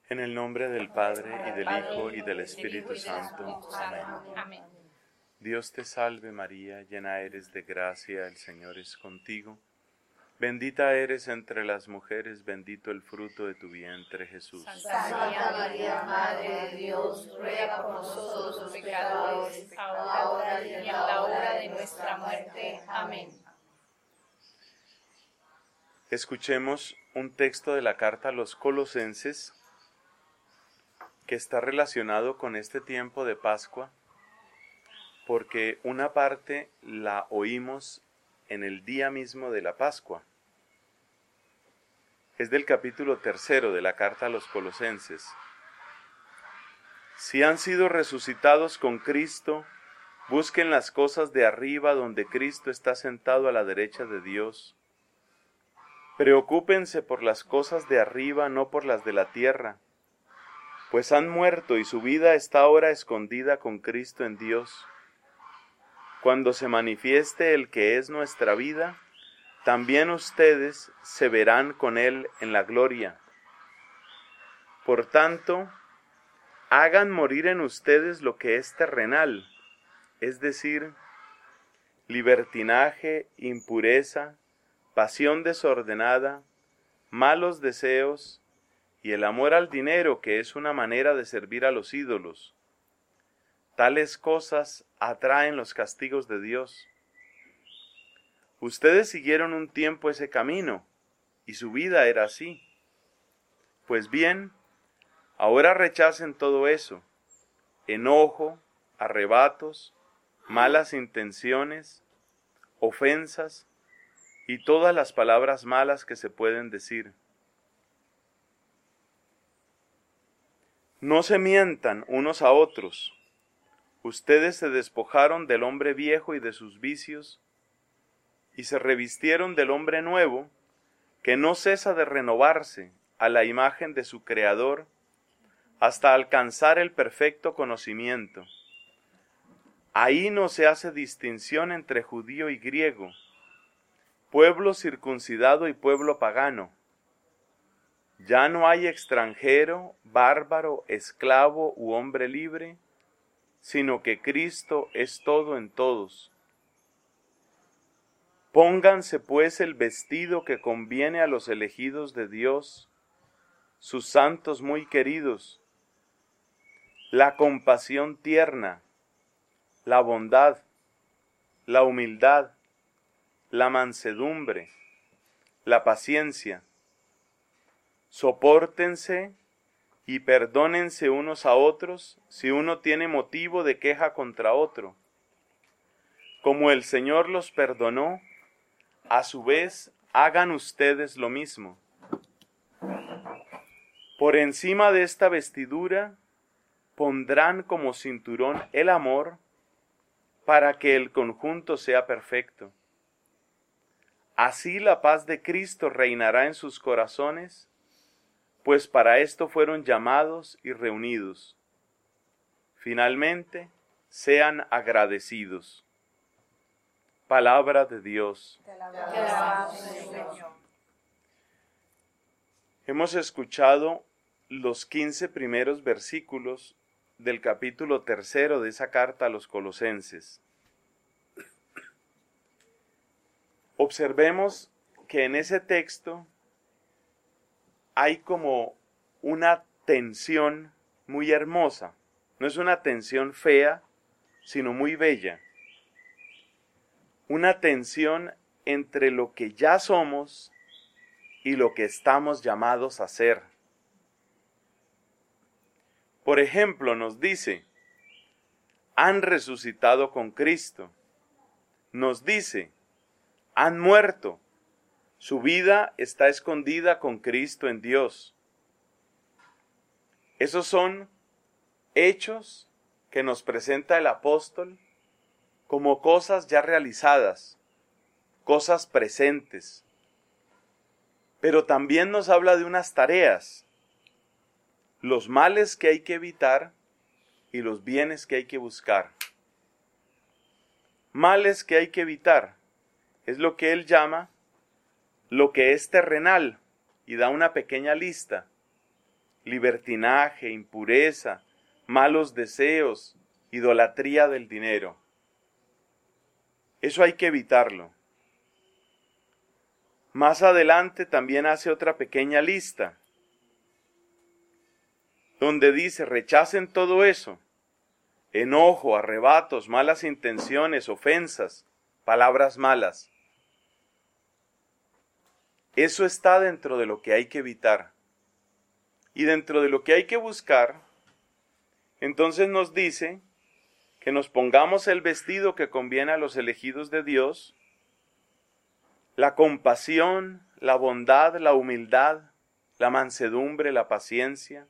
En el nombre del Padre, y del Hijo, y del Espíritu Santo. Amén. Dios te salve María, llena eres de gracia, el Señor es contigo. Bendita eres entre las mujeres, bendito el fruto de tu vientre, Jesús. Santa María, Madre de Dios, ruega por nosotros los pecadores, ahora y en la hora de nuestra muerte. Amén. Escuchemos un texto de la carta a los Colosenses que está relacionado con este tiempo de Pascua, porque una parte la oímos en el día mismo de la Pascua. Es del capítulo 3 de la carta a los Colosenses. Si han sido resucitados con Cristo, busquen las cosas de arriba donde Cristo está sentado a la derecha de Dios. Preocúpense por las cosas de arriba, no por las de la tierra, pues han muerto y su vida está ahora escondida con Cristo en Dios. Cuando se manifieste el que es nuestra vida, también ustedes se verán con Él en la gloria. Por tanto, hagan morir en ustedes lo que es terrenal, es decir, libertinaje, impureza, pasión desordenada, malos deseos y el amor al dinero, que es una manera de servir a los ídolos. Tales cosas atraen los castigos de Dios. Ustedes siguieron un tiempo ese camino, y su vida era así. Pues bien, ahora rechacen todo eso: enojo, arrebatos, malas intenciones, ofensas y todas las palabras malas que se pueden decir. No se mientan unos a otros. Ustedes se despojaron del hombre viejo y de sus vicios, y se revistieron del hombre nuevo, que no cesa de renovarse a la imagen de su Creador, hasta alcanzar el perfecto conocimiento. Ahí no se hace distinción entre judío y griego, pueblo circuncidado y pueblo pagano. Ya no hay extranjero, bárbaro, esclavo u hombre libre, sino que Cristo es todo en todos. Pónganse pues el vestido que conviene a los elegidos de Dios, sus santos muy queridos, la compasión tierna, la bondad, la humildad, la mansedumbre, la paciencia. Sopórtense y perdónense unos a otros si uno tiene motivo de queja contra otro. Como el Señor los perdonó, a su vez hagan ustedes lo mismo. Por encima de esta vestidura pondrán como cinturón el amor, para que el conjunto sea perfecto. Así la paz de Cristo reinará en sus corazones, pues para esto fueron llamados y reunidos. Finalmente, sean agradecidos. Palabra de Dios. Te alabamos, Señor. Hemos escuchado los 15 primeros versículos del capítulo 3 de esa carta a los Colosenses. Observemos que en ese texto hay como una tensión muy hermosa. No es una tensión fea, sino muy bella. Una tensión entre lo que ya somos y lo que estamos llamados a ser. Por ejemplo, nos dice, han resucitado con Cristo. Nos dice, han muerto. Su vida está escondida con Cristo en Dios. Esos son hechos que nos presenta el apóstol como cosas ya realizadas, cosas presentes. Pero también nos habla de unas tareas, los males que hay que evitar y los bienes que hay que buscar. Males que hay que evitar es lo que él llama lo que es terrenal, y da una pequeña lista: libertinaje, impureza, malos deseos, idolatría del dinero. Eso hay que evitarlo. Más adelante también hace otra pequeña lista, donde dice, rechacen todo eso: enojo, arrebatos, malas intenciones, ofensas, palabras malas. Eso está dentro de lo que hay que evitar. Y dentro de lo que hay que buscar, entonces nos dice que nos pongamos el vestido que conviene a los elegidos de Dios, la compasión, la bondad, la humildad, la mansedumbre, la paciencia,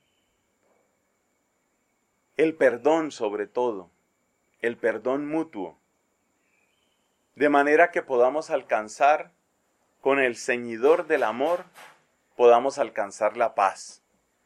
el perdón sobre todo, el perdón mutuo, de manera que podamos alcanzar, con el ceñidor del amor, podamos alcanzar la paz.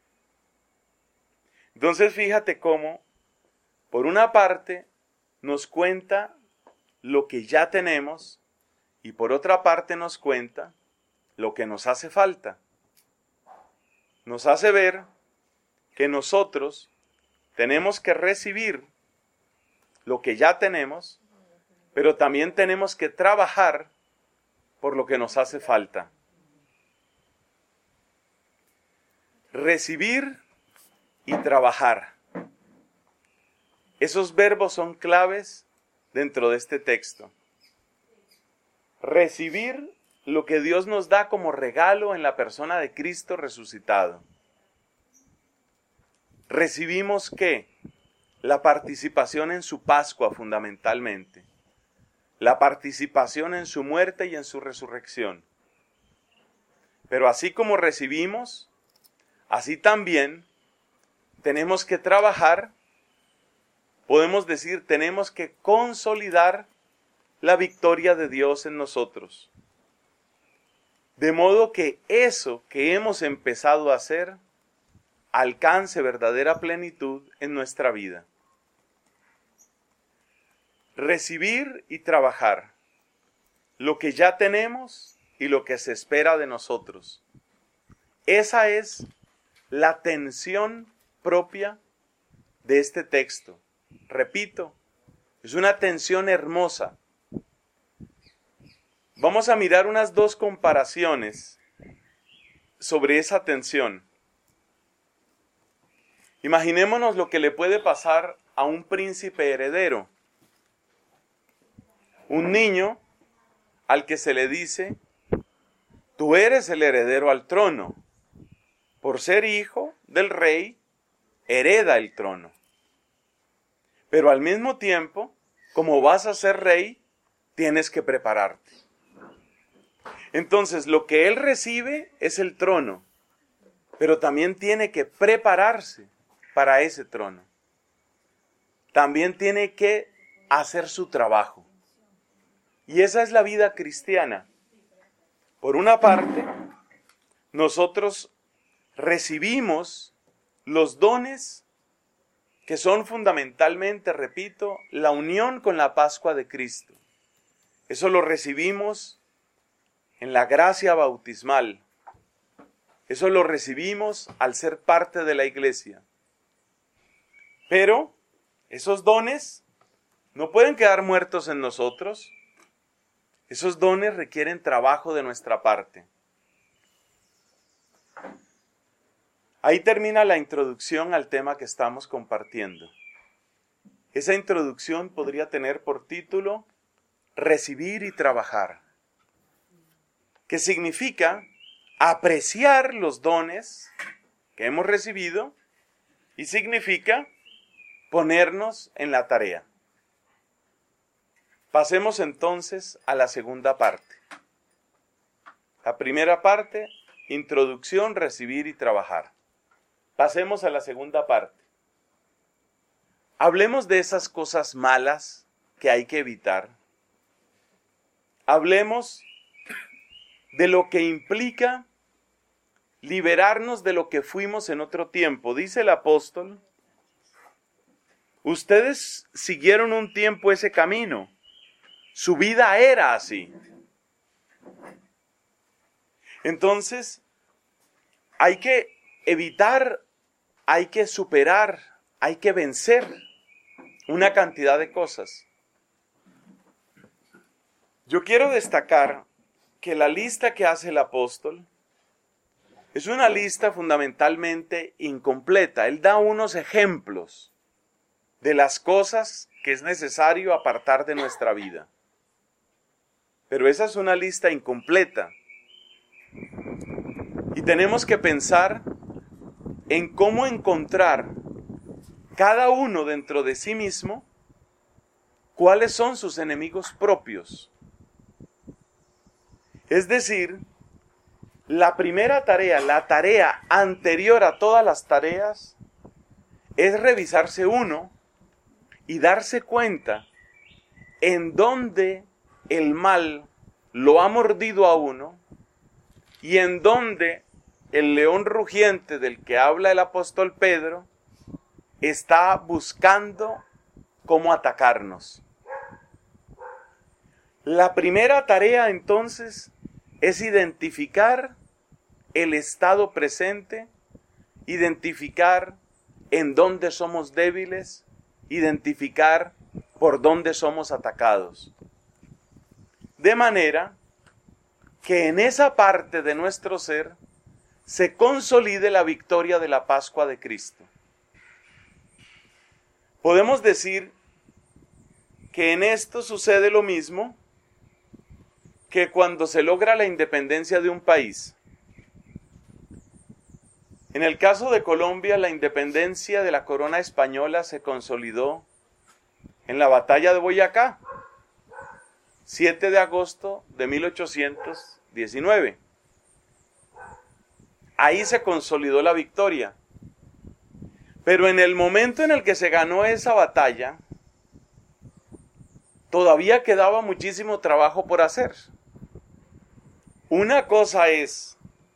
Entonces fíjate cómo, por una parte, nos cuenta lo que ya tenemos y por otra parte nos cuenta lo que nos hace falta. Nos hace ver que nosotros tenemos que recibir lo que ya tenemos, pero también tenemos que trabajar por lo que nos hace falta. Recibir y trabajar. Esos verbos son claves dentro de este texto. Recibir lo que Dios nos da como regalo en la persona de Cristo resucitado. Recibimos ¿qué? La participación en su Pascua fundamentalmente. La participación en su muerte y en su resurrección. Pero así como recibimos, así también tenemos que trabajar, podemos decir, tenemos que consolidar la victoria de Dios en nosotros. De modo que eso que hemos empezado a hacer alcance verdadera plenitud en nuestra vida. Recibir y trabajar lo que ya tenemos y lo que se espera de nosotros. Esa es la tensión propia de este texto. Repito, es una tensión hermosa. Vamos a mirar unas dos comparaciones sobre esa tensión. Imaginémonos lo que le puede pasar a un príncipe heredero. Un niño al que se le dice, tú eres el heredero al trono. Por ser hijo del rey, hereda el trono. Pero al mismo tiempo, como vas a ser rey, tienes que prepararte. Entonces, lo que él recibe es el trono, pero también tiene que prepararse para ese trono. También tiene que hacer su trabajo. Y esa es la vida cristiana. Por una parte, nosotros recibimos los dones que son fundamentalmente, repito, la unión con la Pascua de Cristo. Eso lo recibimos en la gracia bautismal. Eso lo recibimos al ser parte de la iglesia. Pero esos dones no pueden quedar muertos en nosotros. Esos dones requieren trabajo de nuestra parte. Ahí termina la introducción al tema que estamos compartiendo. Esa introducción podría tener por título Recibir y trabajar, que significa apreciar los dones que hemos recibido y significa ponernos en la tarea. Pasemos entonces a la segunda parte. La primera parte, introducción, recibir y trabajar. Pasemos a la segunda parte. Hablemos de esas cosas malas que hay que evitar. Hablemos de lo que implica liberarnos de lo que fuimos en otro tiempo. Dice el apóstol, ustedes siguieron un tiempo ese camino. Su vida era así. Entonces, hay que evitar hay que superar, hay que vencer una cantidad de cosas. Yo quiero destacar que la lista que hace el apóstol es una lista fundamentalmente incompleta. Él da unos ejemplos de las cosas que es necesario apartar de nuestra vida. Pero esa es una lista incompleta. Y tenemos que pensar en cómo encontrar cada uno dentro de sí mismo cuáles son sus enemigos propios. Es decir, la primera tarea, la tarea anterior a todas las tareas, es revisarse uno y darse cuenta en dónde el mal lo ha mordido a uno y en dónde el león rugiente del que habla el apóstol Pedro está buscando cómo atacarnos. La primera tarea entonces es identificar el estado presente, identificar en dónde somos débiles, identificar por dónde somos atacados. De manera que en esa parte de nuestro ser se consolide la victoria de la Pascua de Cristo. Podemos decir que en esto sucede lo mismo que cuando se logra la independencia de un país. En el caso de Colombia, la independencia de la corona española se consolidó en la batalla de Boyacá, 7 de agosto de 1819. Ahí se consolidó la victoria. Pero en el momento en el que se ganó esa batalla, todavía quedaba muchísimo trabajo por hacer. Una cosa es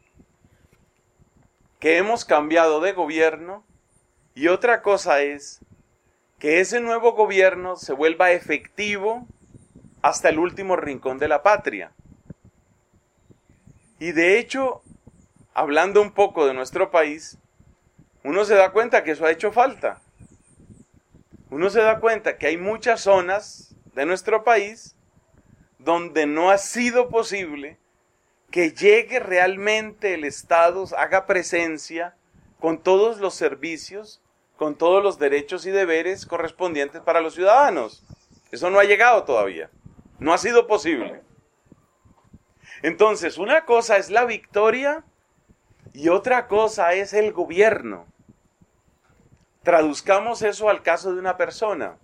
que hemos cambiado de gobierno y otra cosa es que ese nuevo gobierno se vuelva efectivo hasta el último rincón de la patria. Y de hecho, hablando un poco de nuestro país, uno se da cuenta que eso ha hecho falta. Uno se da cuenta que hay muchas zonas de nuestro país donde no ha sido posible que llegue realmente el Estado, haga presencia con todos los servicios, con todos los derechos y deberes correspondientes para los ciudadanos. Eso no ha llegado todavía. No ha sido posible. Entonces, una cosa es la victoria y otra cosa es el gobierno. Traduzcamos eso al caso de una persona.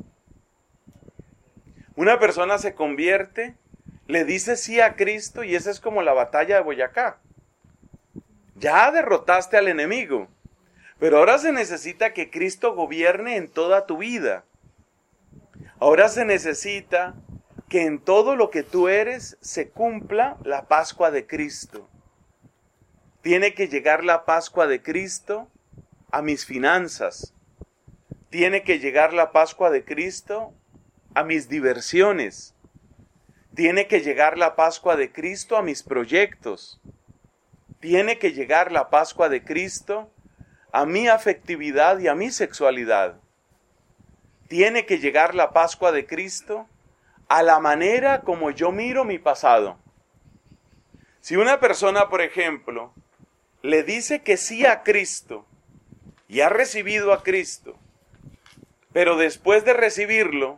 Una persona se convierte, le dice sí a Cristo y esa es como la batalla de Boyacá. Ya derrotaste al enemigo, pero ahora se necesita que Cristo gobierne en toda tu vida. Ahora se necesita que en todo lo que tú eres se cumpla la Pascua de Cristo. Tiene que llegar la Pascua de Cristo a mis finanzas. Tiene que llegar la Pascua de Cristo a mis diversiones. Tiene que llegar la Pascua de Cristo a mis proyectos. Tiene que llegar la Pascua de Cristo a mi afectividad y a mi sexualidad. Tiene que llegar la Pascua de Cristo a la manera como yo miro mi pasado. Si una persona, por ejemplo, le dice que sí a Cristo y ha recibido a Cristo, pero después de recibirlo,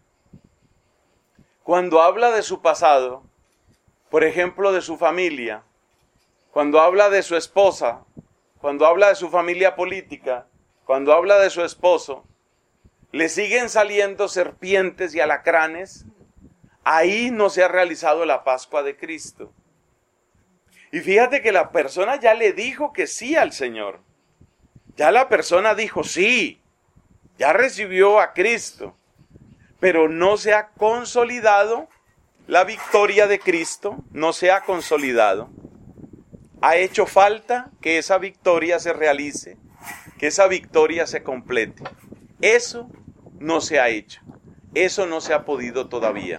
cuando habla de su pasado, por ejemplo de su familia, cuando habla de su esposa, cuando habla de su familia política, cuando habla de su esposo, le siguen saliendo serpientes y alacranes, ahí no se ha realizado la Pascua de Cristo. Y fíjate que la persona ya le dijo que sí al Señor. Ya la persona dijo sí, ya recibió a Cristo, pero no se ha consolidado la victoria de Cristo, no se ha consolidado. Ha hecho falta que esa victoria se realice, que esa victoria se complete. Eso no se ha hecho, eso no se ha podido todavía.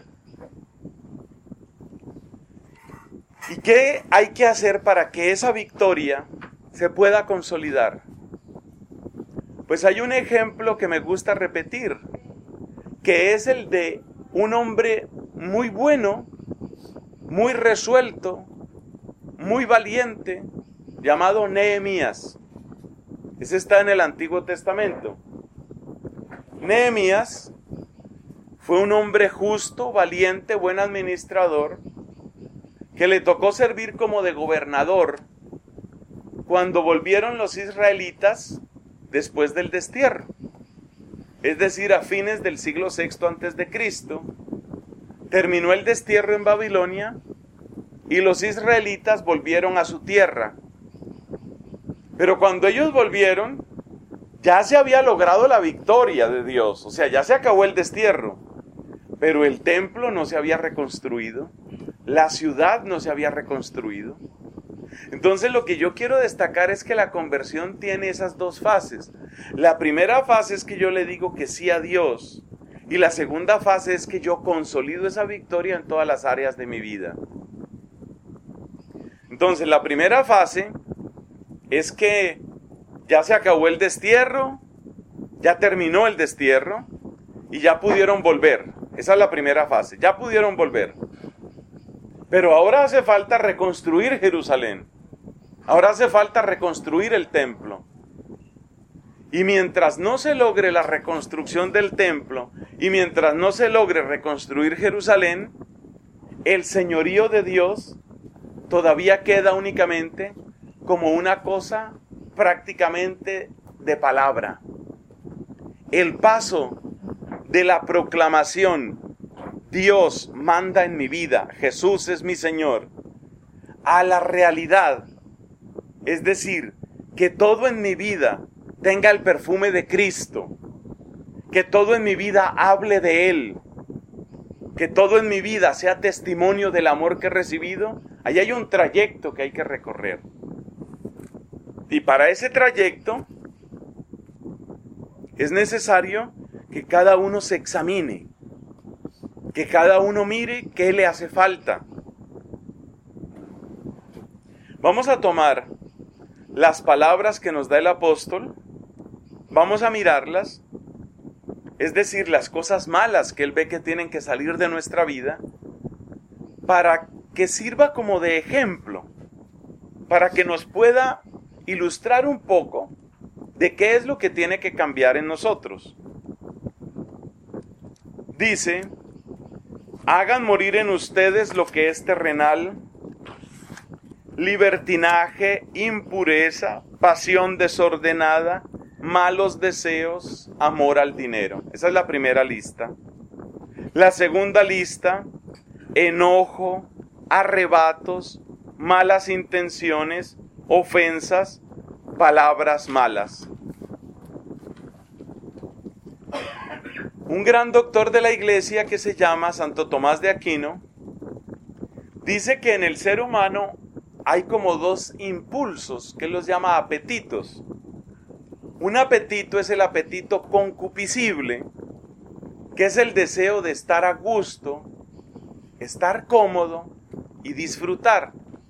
¿Y qué hay que hacer para que esa victoria se pueda consolidar? Pues hay un ejemplo que me gusta repetir, que es el de un hombre muy bueno, muy resuelto, muy valiente, llamado Nehemías. Ese está en el Antiguo Testamento. Nehemías fue un hombre justo, valiente, buen administrador, que le tocó servir como de gobernador cuando volvieron los israelitas después del destierro. Es decir, a fines del siglo VI a.C., terminó el destierro en Babilonia y los israelitas volvieron a su tierra. Pero cuando ellos volvieron, ya se había logrado la victoria de Dios, o sea, ya se acabó el destierro, pero el templo no se había reconstruido, la ciudad no se había reconstruido. Entonces lo que yo quiero destacar es que la conversión tiene esas dos fases. La primera fase es que yo le digo que sí a Dios, y la segunda fase es que yo consolido esa victoria en todas las áreas de mi vida. Entonces la primera fase es que ya se acabó el destierro, ya terminó el destierro y ya pudieron volver. Esa es la primera fase, ya pudieron volver. Pero ahora hace falta reconstruir Jerusalén. Ahora hace falta reconstruir el templo. Y mientras no se logre la reconstrucción del templo, y mientras no se logre reconstruir Jerusalén, el señorío de Dios todavía queda únicamente como una cosa prácticamente de palabra. El paso de la proclamación, Dios manda en mi vida, Jesús es mi Señor, a la realidad, es decir, que todo en mi vida tenga el perfume de Cristo, que todo en mi vida hable de Él, que todo en mi vida sea testimonio del amor que he recibido, ahí hay un trayecto que hay que recorrer. Y para ese trayecto es necesario que cada uno se examine, que cada uno mire qué le hace falta. Vamos a tomar las palabras que nos da el apóstol, vamos a mirarlas, es decir, las cosas malas que él ve que tienen que salir de nuestra vida, para que sirva como de ejemplo, para que nos pueda ilustrar un poco de qué es lo que tiene que cambiar en nosotros. Dice, hagan morir en ustedes lo que es terrenal, libertinaje, impureza, pasión desordenada, malos deseos, amor al dinero. Esa es la primera lista. La segunda lista, enojo, arrebatos, malas intenciones, ofensas, palabras malas. Un gran doctor de la iglesia que se llama Santo Tomás de Aquino dice que en el ser humano hay como dos impulsos que los llama apetitos. Un apetito es el apetito concupiscible, que es el deseo de estar a gusto, estar cómodo y disfrutar.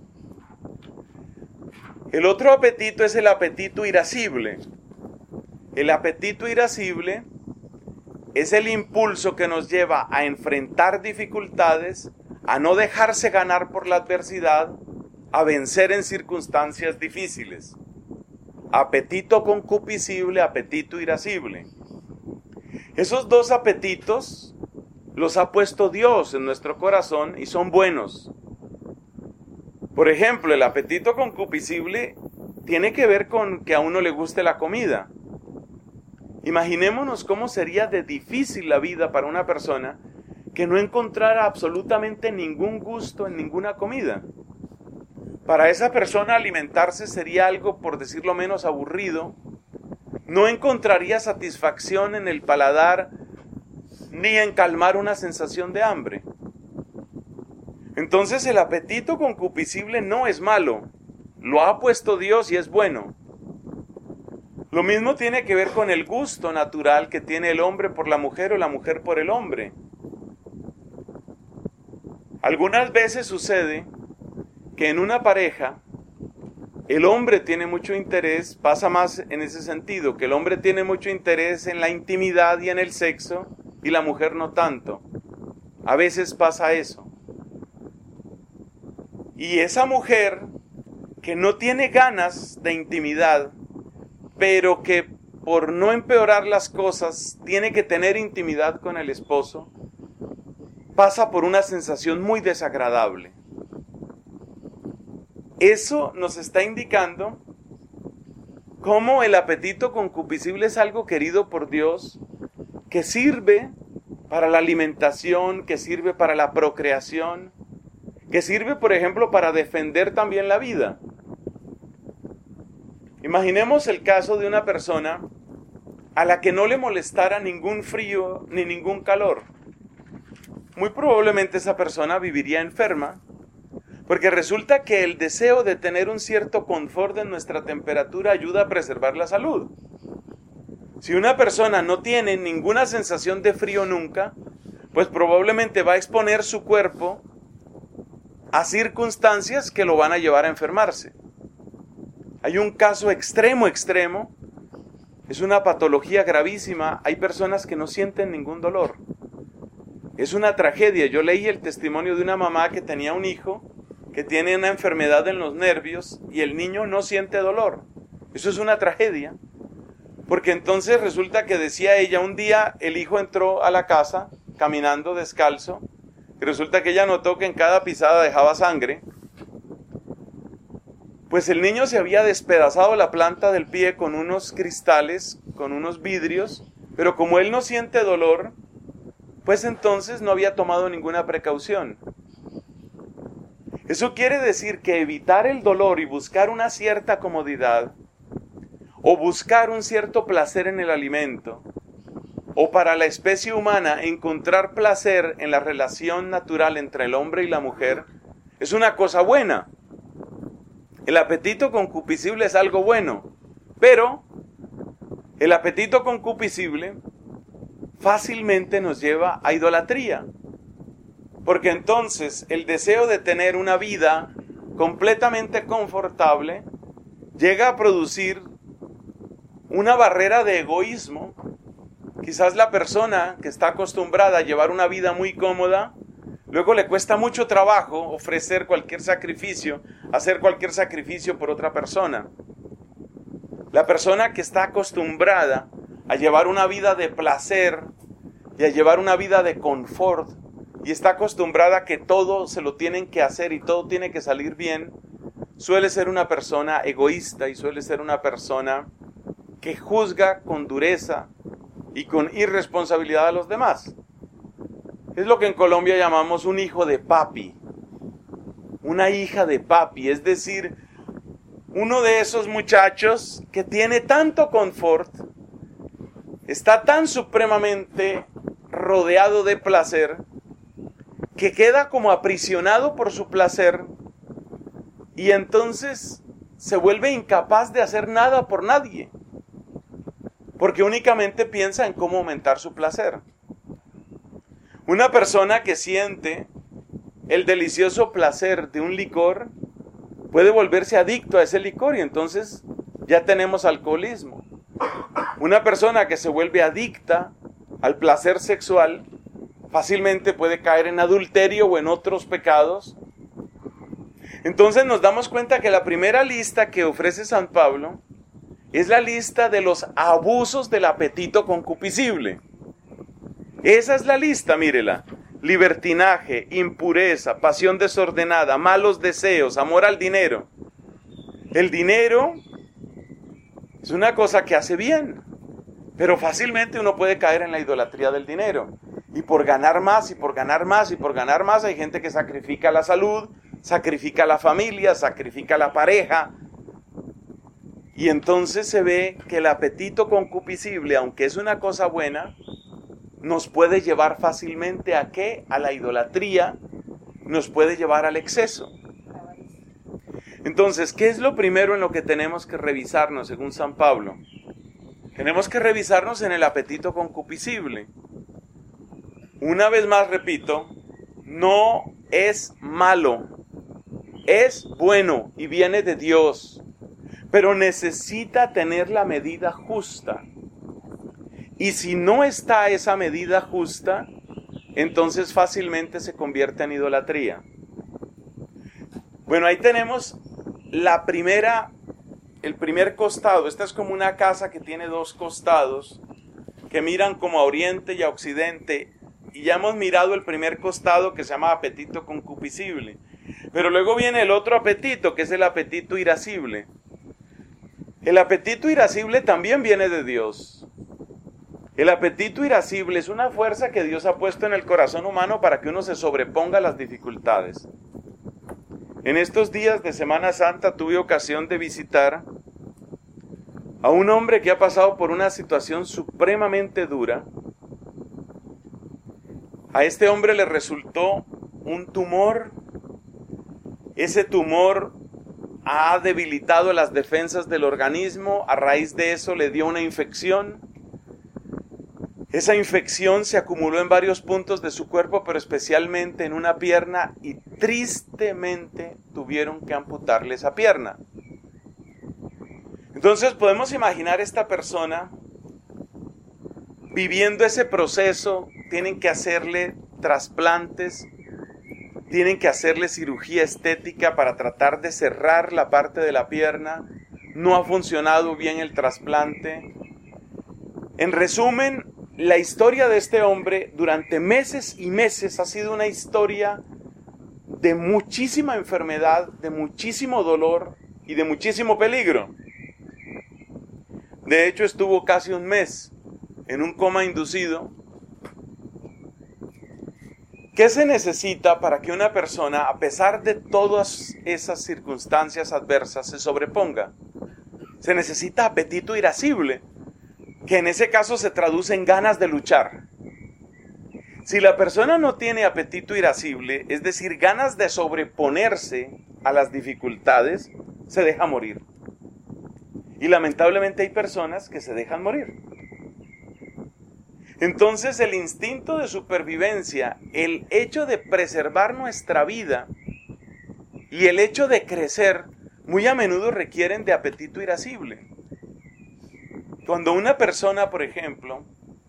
El otro apetito es el apetito irascible. El apetito irascible es el impulso que nos lleva a enfrentar dificultades, a no dejarse ganar por la adversidad, a vencer en circunstancias difíciles. Apetito concupiscible, apetito irascible. Esos dos apetitos los ha puesto Dios en nuestro corazón y son buenos. Por ejemplo, el apetito concupiscible tiene que ver con que a uno le guste la comida. Imaginémonos cómo sería de difícil la vida para una persona que no encontrara absolutamente ningún gusto en ninguna comida. Para esa persona alimentarse sería algo, por decirlo menos, aburrido. No encontraría satisfacción en el paladar ni en calmar una sensación de hambre. Entonces el apetito concupiscible no es malo, lo ha puesto Dios y es bueno. Lo mismo tiene que ver con el gusto natural que tiene el hombre por la mujer o la mujer por el hombre. Algunas veces sucede que en una pareja el hombre tiene mucho interés, pasa más en ese sentido, que el hombre tiene mucho interés en la intimidad y en el sexo, y la mujer no tanto. A veces pasa eso. Y esa mujer que no tiene ganas de intimidad, pero que por no empeorar las cosas tiene que tener intimidad con el esposo, pasa por una sensación muy desagradable. Eso nos está indicando cómo el apetito concupiscible es algo querido por Dios, que sirve para la alimentación, que sirve para la procreación, que sirve, por ejemplo, para defender también la vida. Imaginemos el caso de una persona a la que no le molestara ningún frío ni ningún calor. Muy probablemente esa persona viviría enferma, porque resulta que el deseo de tener un cierto confort en nuestra temperatura ayuda a preservar la salud. Si una persona no tiene ninguna sensación de frío nunca, pues probablemente va a exponer su cuerpo a circunstancias que lo van a llevar a enfermarse. Hay un caso extremo, es una patología gravísima, hay personas que no sienten ningún dolor. Es una tragedia. Yo leí el testimonio de una mamá que tenía un hijo que tiene una enfermedad en los nervios y el niño no siente dolor. Eso es una tragedia, porque entonces resulta que, decía ella, un día el hijo entró a la casa caminando descalzo y resulta que ella notó que en cada pisada dejaba sangre. Pues el niño se había despedazado la planta del pie con unos cristales, con unos vidrios, pero como él no siente dolor, pues entonces no había tomado ninguna precaución. Eso quiere decir que evitar el dolor y buscar una cierta comodidad, o buscar un cierto placer en el alimento, o para la especie humana encontrar placer en la relación natural entre el hombre y la mujer, es una cosa buena. El apetito concupiscible es algo bueno, pero el apetito concupiscible fácilmente nos lleva a idolatría. Porque entonces el deseo de tener una vida completamente confortable llega a producir una barrera de egoísmo. Quizás la persona que está acostumbrada a llevar una vida muy cómoda, luego le cuesta mucho trabajo ofrecer cualquier sacrificio, hacer cualquier sacrificio por otra persona. La persona que está acostumbrada a llevar una vida de placer y a llevar una vida de confort, y está acostumbrada a que todo se lo tienen que hacer y todo tiene que salir bien, suele ser una persona egoísta y suele ser una persona que juzga con dureza y con irresponsabilidad a los demás. Es lo que en Colombia llamamos un hijo de papi, una hija de papi, es decir, uno de esos muchachos que tiene tanto confort, está tan supremamente rodeado de placer, que queda como aprisionado por su placer y entonces se vuelve incapaz de hacer nada por nadie, porque únicamente piensa en cómo aumentar su placer. Una persona que siente el delicioso placer de un licor puede volverse adicto a ese licor y entonces ya tenemos alcoholismo. Una persona que se vuelve adicta al placer sexual fácilmente puede caer en adulterio o en otros pecados. Entonces nos damos cuenta que la primera lista que ofrece San Pablo es la lista de los abusos del apetito concupiscible. Esa es la lista, mírela: libertinaje, impureza, pasión desordenada, malos deseos, amor al dinero. El dinero es una cosa que hace bien, pero fácilmente uno puede caer en la idolatría del dinero. Y por ganar más, y por ganar más, y por ganar más, hay gente que sacrifica la salud, sacrifica la familia, sacrifica la pareja. Y entonces se ve que el apetito concupiscible, aunque es una cosa buena, nos puede llevar fácilmente ¿a qué? A la idolatría, nos puede llevar al exceso. Entonces, ¿qué es lo primero en lo que tenemos que revisarnos según San Pablo? Tenemos que revisarnos en el apetito concupiscible. Una vez más repito, no es malo, es bueno y viene de Dios. pero necesita tener la medida justa. Y si no está esa medida justa, entonces fácilmente se convierte en idolatría. Bueno, ahí tenemos el primer costado. Esta es como una casa que tiene dos costados que miran como a oriente y a occidente. Y ya hemos mirado el primer costado que se llama apetito concupiscible. Pero luego viene el otro apetito, que es el apetito irascible. El apetito irascible también viene de Dios. El apetito irascible es una fuerza que Dios ha puesto en el corazón humano para que uno se sobreponga a las dificultades. En estos días de Semana Santa tuve ocasión de visitar a un hombre que ha pasado por una situación supremamente dura. A este hombre le resultó un tumor. Ese tumor ha debilitado las defensas del organismo. A raíz de eso le dio una infección. Esa infección se acumuló en varios puntos de su cuerpo, pero especialmente en una pierna, y tristemente tuvieron que amputarle esa pierna. Entonces podemos imaginar esta persona viviendo ese proceso. Tienen que hacerle trasplantes, tienen que hacerle cirugía estética para tratar de cerrar la parte de la pierna. No ha funcionado bien el trasplante. En resumen, la historia de este hombre durante meses y meses ha sido una historia de muchísima enfermedad, de muchísimo dolor y de muchísimo peligro. De hecho, estuvo casi un mes en un coma inducido. ¿Qué se necesita para que una persona, a pesar de todas esas circunstancias adversas, se sobreponga? Se necesita apetito irascible, que en ese caso se traduce en ganas de luchar. Si la persona no tiene apetito irascible, es decir, ganas de sobreponerse a las dificultades, se deja morir. Y lamentablemente hay personas que se dejan morir. Entonces el instinto de supervivencia, el hecho de preservar nuestra vida y el hecho de crecer, muy a menudo requieren de apetito irascible. Cuando una persona, por ejemplo,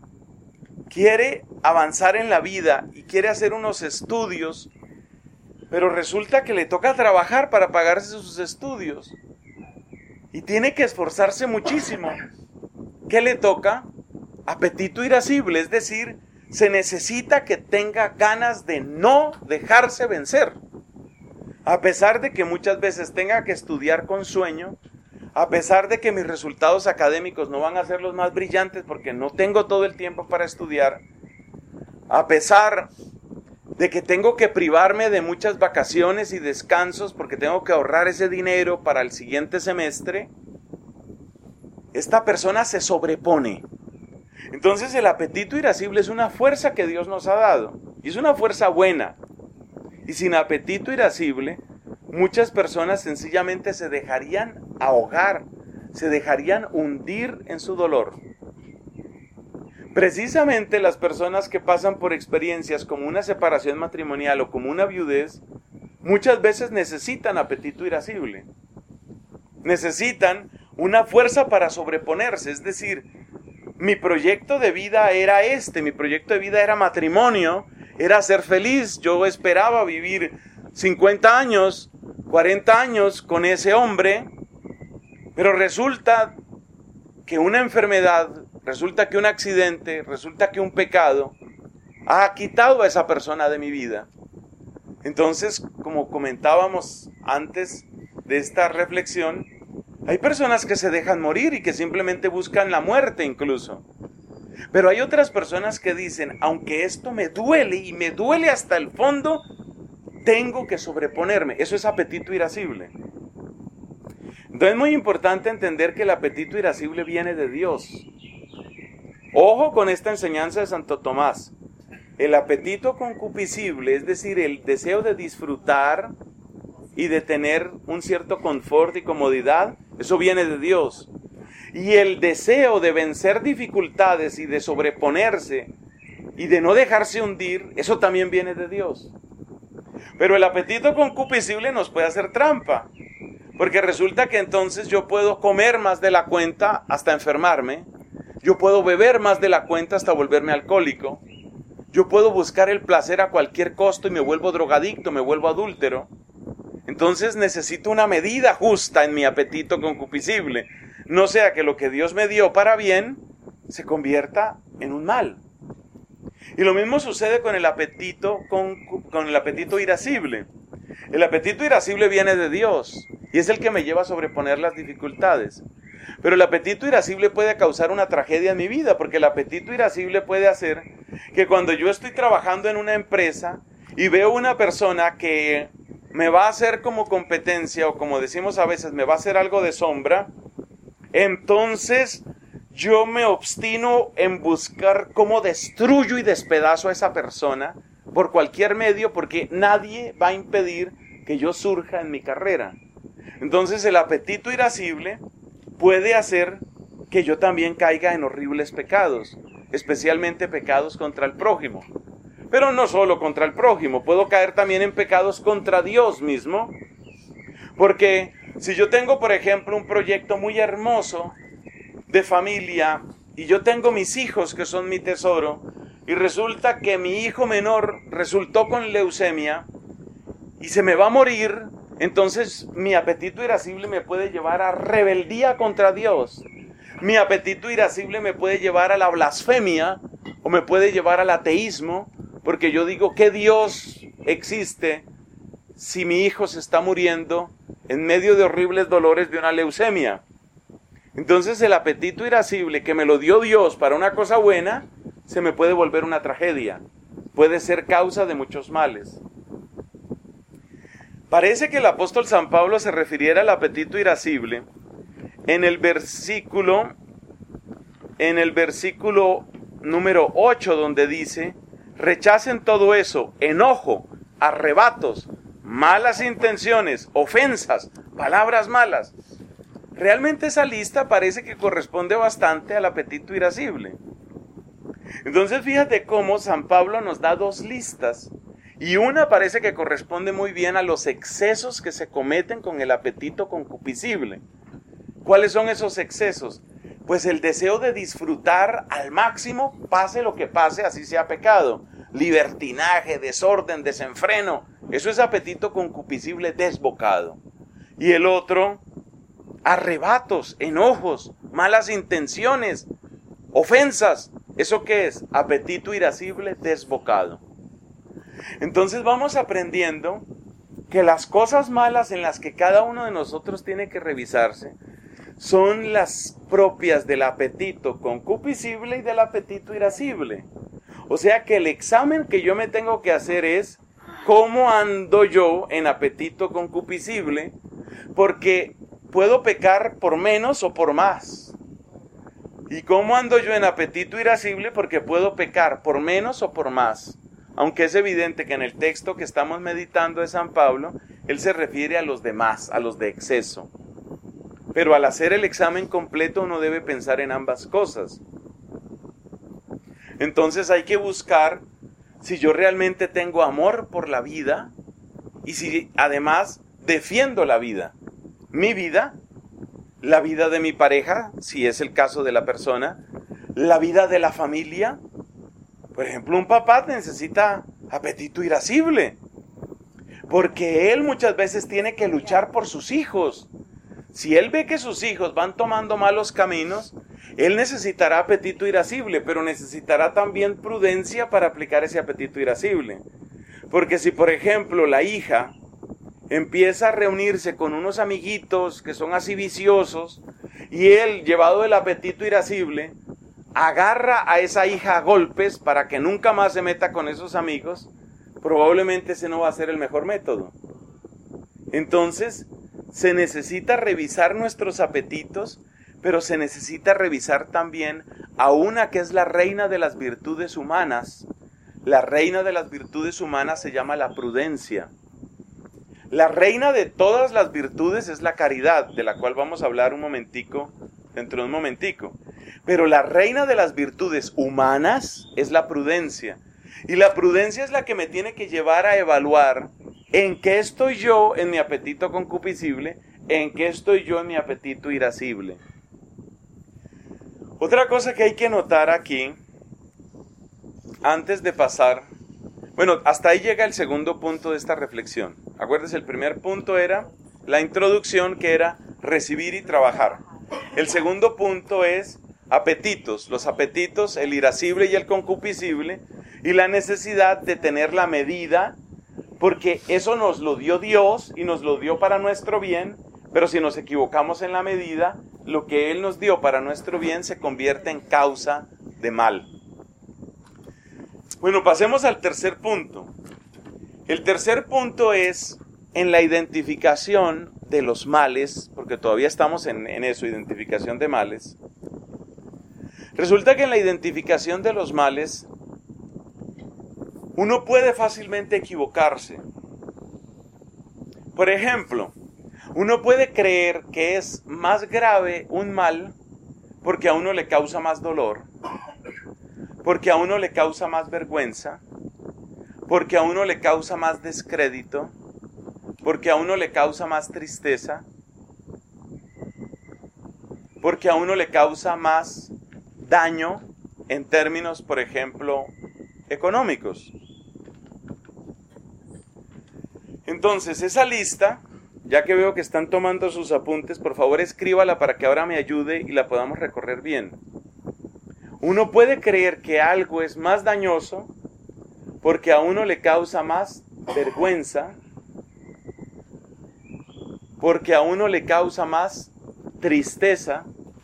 quiere avanzar en la vida y quiere hacer unos estudios, pero resulta que le toca trabajar para pagarse sus estudios y tiene que esforzarse muchísimo, ¿qué le toca? Apetito irascible, es decir, se necesita que tenga ganas de no dejarse vencer. A pesar de que muchas veces tenga que estudiar con sueño, a pesar de que mis resultados académicos no van a ser los más brillantes porque no tengo todo el tiempo para estudiar, a pesar de que tengo que privarme de muchas vacaciones y descansos porque tengo que ahorrar ese dinero para el siguiente semestre, esta persona se sobrepone. Entonces el apetito irascible es una fuerza que Dios nos ha dado, y es una fuerza buena. Y sin apetito irascible, muchas personas sencillamente se dejarían ahogar, se dejarían hundir en su dolor. Precisamente las personas que pasan por experiencias como una separación matrimonial o como una viudez, muchas veces necesitan apetito irascible. Necesitan una fuerza para sobreponerse, es decir, mi proyecto de vida era mi proyecto de vida era matrimonio, era ser feliz, yo esperaba vivir 50 años, 40 años con ese hombre, pero resulta que una enfermedad, resulta que un accidente, resulta que un pecado ha quitado a esa persona de mi vida. Entonces, como comentábamos antes de esta reflexión, hay personas que se dejan morir y que simplemente buscan la muerte incluso. Pero hay otras personas que dicen, aunque esto me duele y me duele hasta el fondo, tengo que sobreponerme. Eso es apetito irascible. Entonces es muy importante entender que el apetito irascible viene de Dios. Ojo con esta enseñanza de Santo Tomás. El apetito concupiscible, es decir, el deseo de disfrutar y de tener un cierto confort y comodidad, eso viene de Dios. Y el deseo de vencer dificultades y de sobreponerse y de no dejarse hundir, eso también viene de Dios. Pero el apetito concupiscible nos puede hacer trampa, Porque resulta que entonces yo puedo comer más de la cuenta hasta enfermarme. Yo puedo beber más de la cuenta hasta volverme alcohólico. Yo puedo buscar el placer a cualquier costo y me vuelvo drogadicto, me vuelvo adúltero. Entonces necesito una medida justa en mi apetito concupiscible. No sea que lo que Dios me dio para bien se convierta en un mal. Y lo mismo sucede con el apetito, con el apetito irascible. El apetito irascible viene de Dios y es el que me lleva a sobreponer las dificultades. Pero el apetito irascible puede causar una tragedia en mi vida, porque el apetito irascible puede hacer que cuando yo estoy trabajando en una empresa y veo una persona que me va a hacer como competencia, o como decimos a veces, me va a hacer algo de sombra, entonces yo me obstino en buscar cómo destruyo y despedazo a esa persona por cualquier medio, porque nadie va a impedir que yo surja en mi carrera. Entonces el apetito irascible puede hacer que yo también caiga en horribles pecados, especialmente pecados contra el prójimo. Pero no solo contra el prójimo, puedo caer también en pecados contra Dios mismo, porque si yo tengo, por ejemplo, un proyecto muy hermoso de familia, y yo tengo mis hijos que son mi tesoro, y resulta que mi hijo menor resultó con leucemia, y se me va a morir, entonces mi apetito irascible me puede llevar a rebeldía contra Dios. Mi apetito irascible me puede llevar a la blasfemia, o me puede llevar al ateísmo, porque yo digo, ¿qué Dios existe si mi hijo se está muriendo en medio de horribles dolores de una leucemia? Entonces el apetito irascible que me lo dio Dios para una cosa buena, se me puede volver una tragedia. Puede ser causa de muchos males. Parece que el apóstol San Pablo se refiriera al apetito irascible en el versículo número 8, donde dice: rechacen todo eso, enojo, arrebatos, malas intenciones, ofensas, palabras malas. Realmente esa lista parece que corresponde bastante al apetito irascible. Entonces fíjate cómo San Pablo nos da dos listas, y una parece que corresponde muy bien a los excesos que se cometen con el apetito concupiscible. ¿Cuáles son esos excesos? Pues el deseo de disfrutar al máximo, pase lo que pase, así sea pecado. Libertinaje, desorden, desenfreno, eso es apetito concupiscible desbocado. Y el otro, arrebatos, enojos, malas intenciones, ofensas. ¿Eso qué es? Apetito irascible desbocado. Entonces vamos aprendiendo que las cosas malas en las que cada uno de nosotros tiene que revisarse son las propias del apetito concupiscible y del apetito irascible. O sea que el examen que yo me tengo que hacer es cómo ando yo en apetito concupiscible, porque puedo pecar por menos o por más. ¿Y cómo ando yo en apetito irascible? Porque puedo pecar por menos o por más. Aunque es evidente que en el texto que estamos meditando de San Pablo, él se refiere a los demás, a los de exceso. Pero al hacer el examen completo uno debe pensar en ambas cosas. Entonces hay que buscar si yo realmente tengo amor por la vida y si además defiendo la vida. Mi vida, la vida de mi pareja, si es el caso de la persona, la vida de la familia. Por ejemplo, un papá necesita apetito irascible, porque él muchas veces tiene que luchar por sus hijos. Si él ve que sus hijos van tomando malos caminos, él necesitará apetito irascible, pero necesitará también prudencia para aplicar ese apetito irascible. Porque si, por ejemplo, la hija empieza a reunirse con unos amiguitos que son así viciosos, y él, llevado del apetito irascible, agarra a esa hija a golpes para que nunca más se meta con esos amigos, probablemente ese no va a ser el mejor método. Entonces, se necesita revisar nuestros apetitos, pero se necesita revisar también a una que es la reina de las virtudes humanas. La reina de las virtudes humanas se llama la prudencia. La reina de todas las virtudes es la caridad, de la cual vamos a hablar dentro de un momentico. Pero la reina de las virtudes humanas es la prudencia. Y la prudencia es la que me tiene que llevar a evaluar en qué estoy yo en mi apetito concupiscible, ¿en qué estoy yo en mi apetito irascible? Otra cosa que hay que notar aquí, antes de pasar, bueno, hasta ahí llega el segundo punto de esta reflexión. Acuérdense, el primer punto era la introducción, que era recibir y trabajar. El segundo punto es apetitos, los apetitos, el irascible y el concupiscible, y la necesidad de tener la medida, porque eso nos lo dio Dios y nos lo dio para nuestro bien, pero si nos equivocamos en la medida, lo que Él nos dio para nuestro bien se convierte en causa de mal. Bueno, pasemos al tercer punto. El tercer punto es en la identificación de los males, porque todavía estamos en eso, identificación de males. Resulta que en la identificación de los males, uno puede fácilmente equivocarse. Por ejemplo, uno puede creer que es más grave un mal porque a uno le causa más dolor, porque a uno le causa más vergüenza, porque a uno le causa más descrédito, porque a uno le causa más tristeza, porque a uno le causa más daño en términos, por ejemplo, económicos. Entonces, esa lista, ya que veo que están tomando sus apuntes, por favor escríbala para que ahora me ayude y la podamos recorrer bien. Uno puede creer que algo es más dañoso porque a uno le causa más vergüenza, porque a uno le causa más tristeza,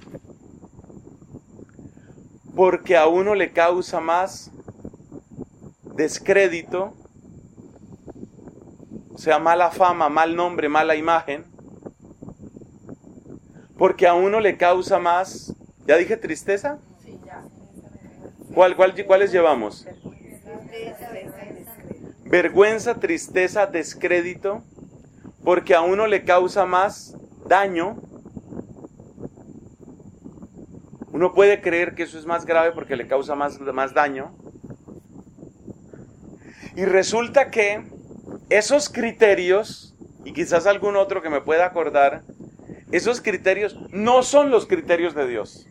porque a uno le causa más descrédito, o sea, mala fama, mal nombre, mala imagen, porque a uno le causa más, ¿ya dije tristeza? Sí, ya. ¿Cuáles llevamos? Vergüenza, tristeza, descrédito, porque a uno le causa más daño. Uno puede creer que eso es más grave porque le causa más daño. Y resulta que esos criterios, y quizás algún otro que me pueda acordar, esos criterios no son los criterios de Dios.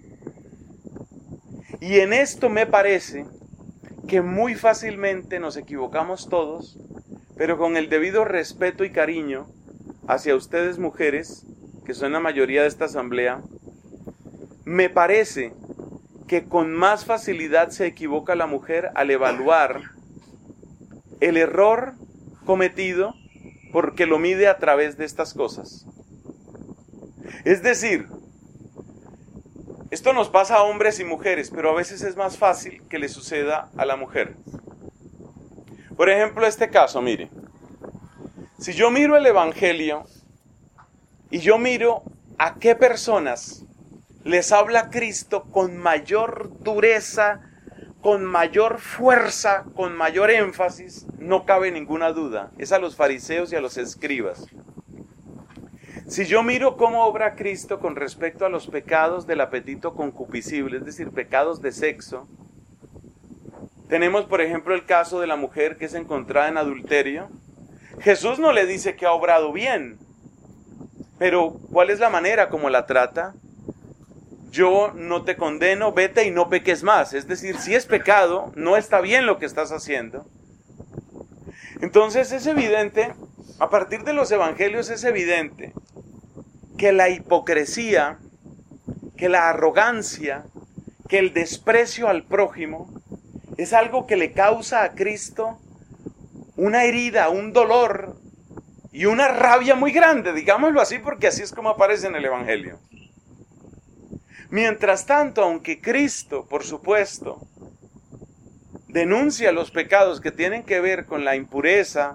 Y en esto me parece que muy fácilmente nos equivocamos todos, pero con el debido respeto y cariño hacia ustedes mujeres, que son la mayoría de esta asamblea, me parece que con más facilidad se equivoca la mujer al evaluar el error cometido porque lo mide a través de estas cosas. Es decir, esto nos pasa a hombres y mujeres, pero a veces es más fácil que le suceda a la mujer. Por ejemplo, este caso, mire. Si yo miro el Evangelio y yo miro a qué personas les habla Cristo con mayor dureza, con mayor fuerza, con mayor énfasis, no cabe ninguna duda, es a los fariseos y a los escribas. Si yo miro cómo obra Cristo con respecto a los pecados del apetito concupiscible, es decir, pecados de sexo, tenemos por ejemplo el caso de la mujer que es encontrada en adulterio. Jesús no le dice que ha obrado bien, pero ¿cuál es la manera como la trata? Yo no te condeno, vete y no peques más. Es decir, si es pecado, no está bien lo que estás haciendo. Entonces es evidente, a partir de los evangelios es evidente que la hipocresía, que la arrogancia, que el desprecio al prójimo es algo que le causa a Cristo una herida, un dolor y una rabia muy grande, digámoslo así, porque así es como aparece en el evangelio. Mientras tanto, aunque Cristo, por supuesto, denuncia los pecados que tienen que ver con la impureza,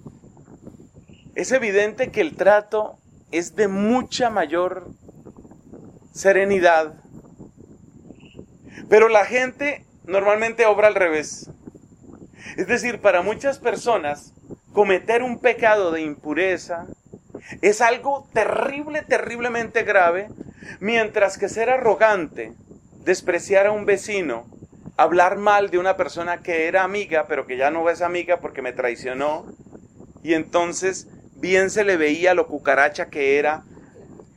es evidente que el trato es de mucha mayor serenidad. Pero la gente normalmente obra al revés. Es decir, para muchas personas, cometer un pecado de impureza es algo terrible, terriblemente grave, mientras que ser arrogante, despreciar a un vecino, hablar mal de una persona que era amiga, pero que ya no es amiga porque me traicionó, y entonces bien se le veía lo cucaracha que era,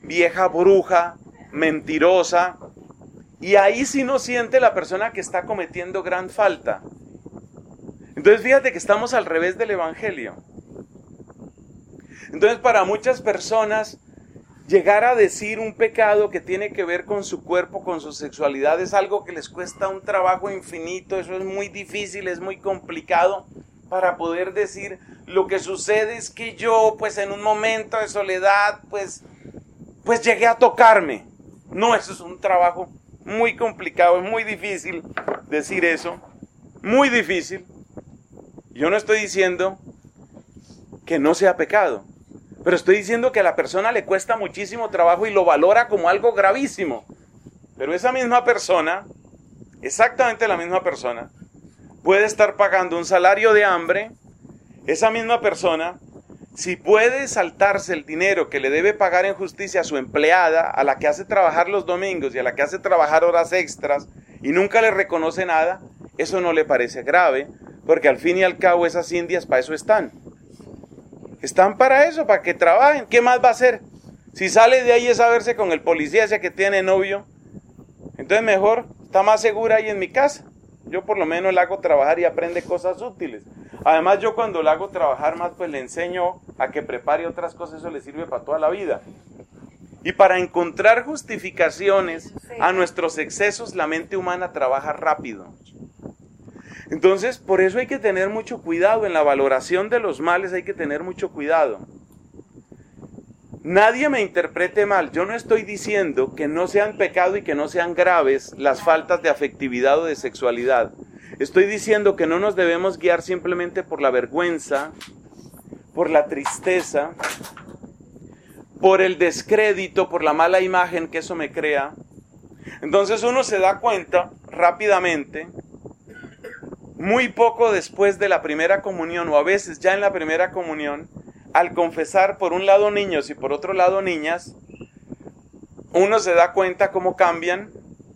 vieja bruja, mentirosa, y ahí sí no siente la persona que está cometiendo gran falta. Entonces fíjate que estamos al revés del Evangelio. Entonces para muchas personas llegar a decir un pecado que tiene que ver con su cuerpo, con su sexualidad, es algo que les cuesta un trabajo infinito, eso es muy difícil, es muy complicado para poder decir. Lo que sucede es que yo, pues en un momento de soledad, pues llegué a tocarme. No, eso es un trabajo muy complicado, es muy difícil decir eso, muy difícil. Yo no estoy diciendo que no sea pecado, pero estoy diciendo que a la persona le cuesta muchísimo trabajo y lo valora como algo gravísimo. Pero esa misma persona, exactamente la misma persona, puede estar pagando un salario de hambre. Esa misma persona, si puede saltarse el dinero que le debe pagar en justicia a su empleada, a la que hace trabajar los domingos y a la que hace trabajar horas extras, y nunca le reconoce nada, eso no le parece grave, porque al fin y al cabo esas indias para eso están. Están para eso, para que trabajen. ¿Qué más va a hacer? Si sale de ahí es a verse con el policía ese que tiene novio, entonces mejor, está más segura ahí en mi casa. Yo por lo menos la hago trabajar y aprende cosas útiles. Además yo cuando la hago trabajar más, pues le enseño a que prepare otras cosas, eso le sirve para toda la vida. Y para encontrar justificaciones a nuestros excesos, la mente humana trabaja rápido. Entonces, por eso hay que tener mucho cuidado. En la valoración de los males hay que tener mucho cuidado. Nadie me interprete mal. Yo no estoy diciendo que no sean pecado y que no sean graves las faltas de afectividad o de sexualidad. Estoy diciendo que no nos debemos guiar simplemente por la vergüenza, por la tristeza, por el descrédito, por la mala imagen que eso me crea. Entonces uno se da cuenta rápidamente, muy poco después de la primera comunión, o a veces ya en la primera comunión, al confesar por un lado niños y por otro lado niñas, uno se da cuenta cómo cambian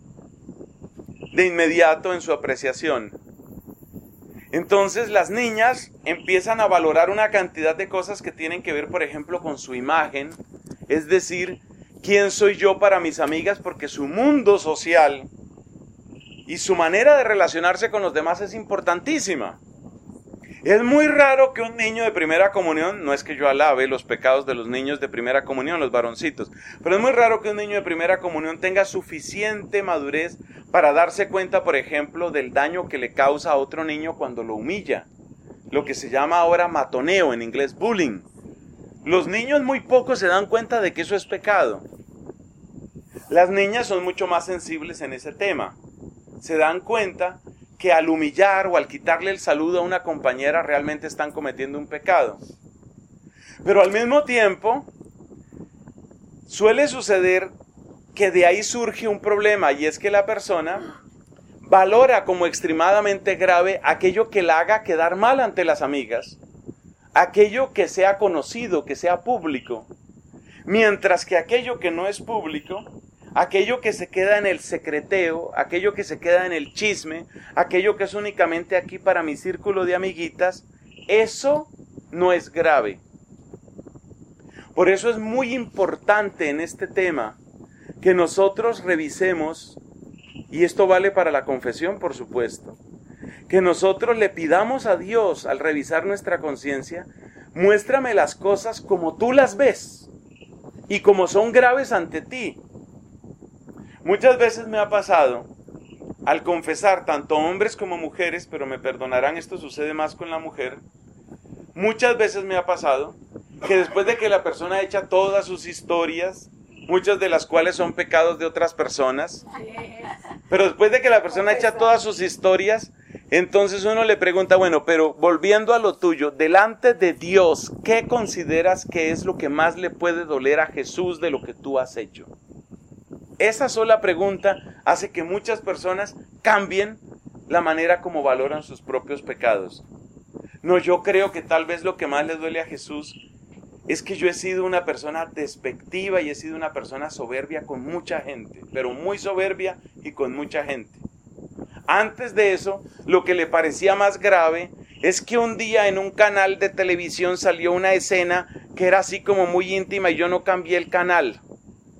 de inmediato en su apreciación. Entonces las niñas empiezan a valorar una cantidad de cosas que tienen que ver, por ejemplo, con su imagen, es decir, quién soy yo para mis amigas, porque su mundo social y su manera de relacionarse con los demás es importantísima. Es muy raro que un niño de primera comunión, no es que yo alabe los pecados de los niños de primera comunión, los varoncitos, pero es muy raro que un niño de primera comunión tenga suficiente madurez para darse cuenta, por ejemplo, del daño que le causa a otro niño cuando lo humilla. Lo que se llama ahora matoneo, en inglés bullying. Los niños muy pocos se dan cuenta de que eso es pecado. Las niñas son mucho más sensibles en ese tema. Se dan cuenta que al humillar o al quitarle el saludo a una compañera realmente están cometiendo un pecado. Pero al mismo tiempo, suele suceder que de ahí surge un problema, y es que la persona valora como extremadamente grave aquello que la haga quedar mal ante las amigas, aquello que sea conocido, que sea público, mientras que aquello que no es público, aquello que se queda en el secreteo, aquello que se queda en el chisme, aquello que es únicamente aquí para mi círculo de amiguitas, eso no es grave. Por eso es muy importante en este tema que nosotros revisemos, y esto vale para la confesión, por supuesto, que nosotros le pidamos a Dios al revisar nuestra conciencia, muéstrame las cosas como tú las ves y como son graves ante ti. Muchas veces me ha pasado, al confesar, tanto hombres como mujeres, pero me perdonarán, esto sucede más con la mujer, muchas veces me ha pasado que después de que la persona echa todas sus historias, muchas de las cuales son pecados de otras personas, pero después de que la persona echa todas sus historias, entonces uno le pregunta, bueno, pero volviendo a lo tuyo, delante de Dios, ¿qué consideras que es lo que más le puede doler a Jesús de lo que tú has hecho? Esa sola pregunta hace que muchas personas cambien la manera como valoran sus propios pecados. No, yo creo que tal vez lo que más le duele a Jesús es que yo he sido una persona despectiva y he sido una persona soberbia con mucha gente, pero muy soberbia y con mucha gente. Antes de eso, lo que le parecía más grave es que un día en un canal de televisión salió una escena que era así como muy íntima y yo no cambié el canal.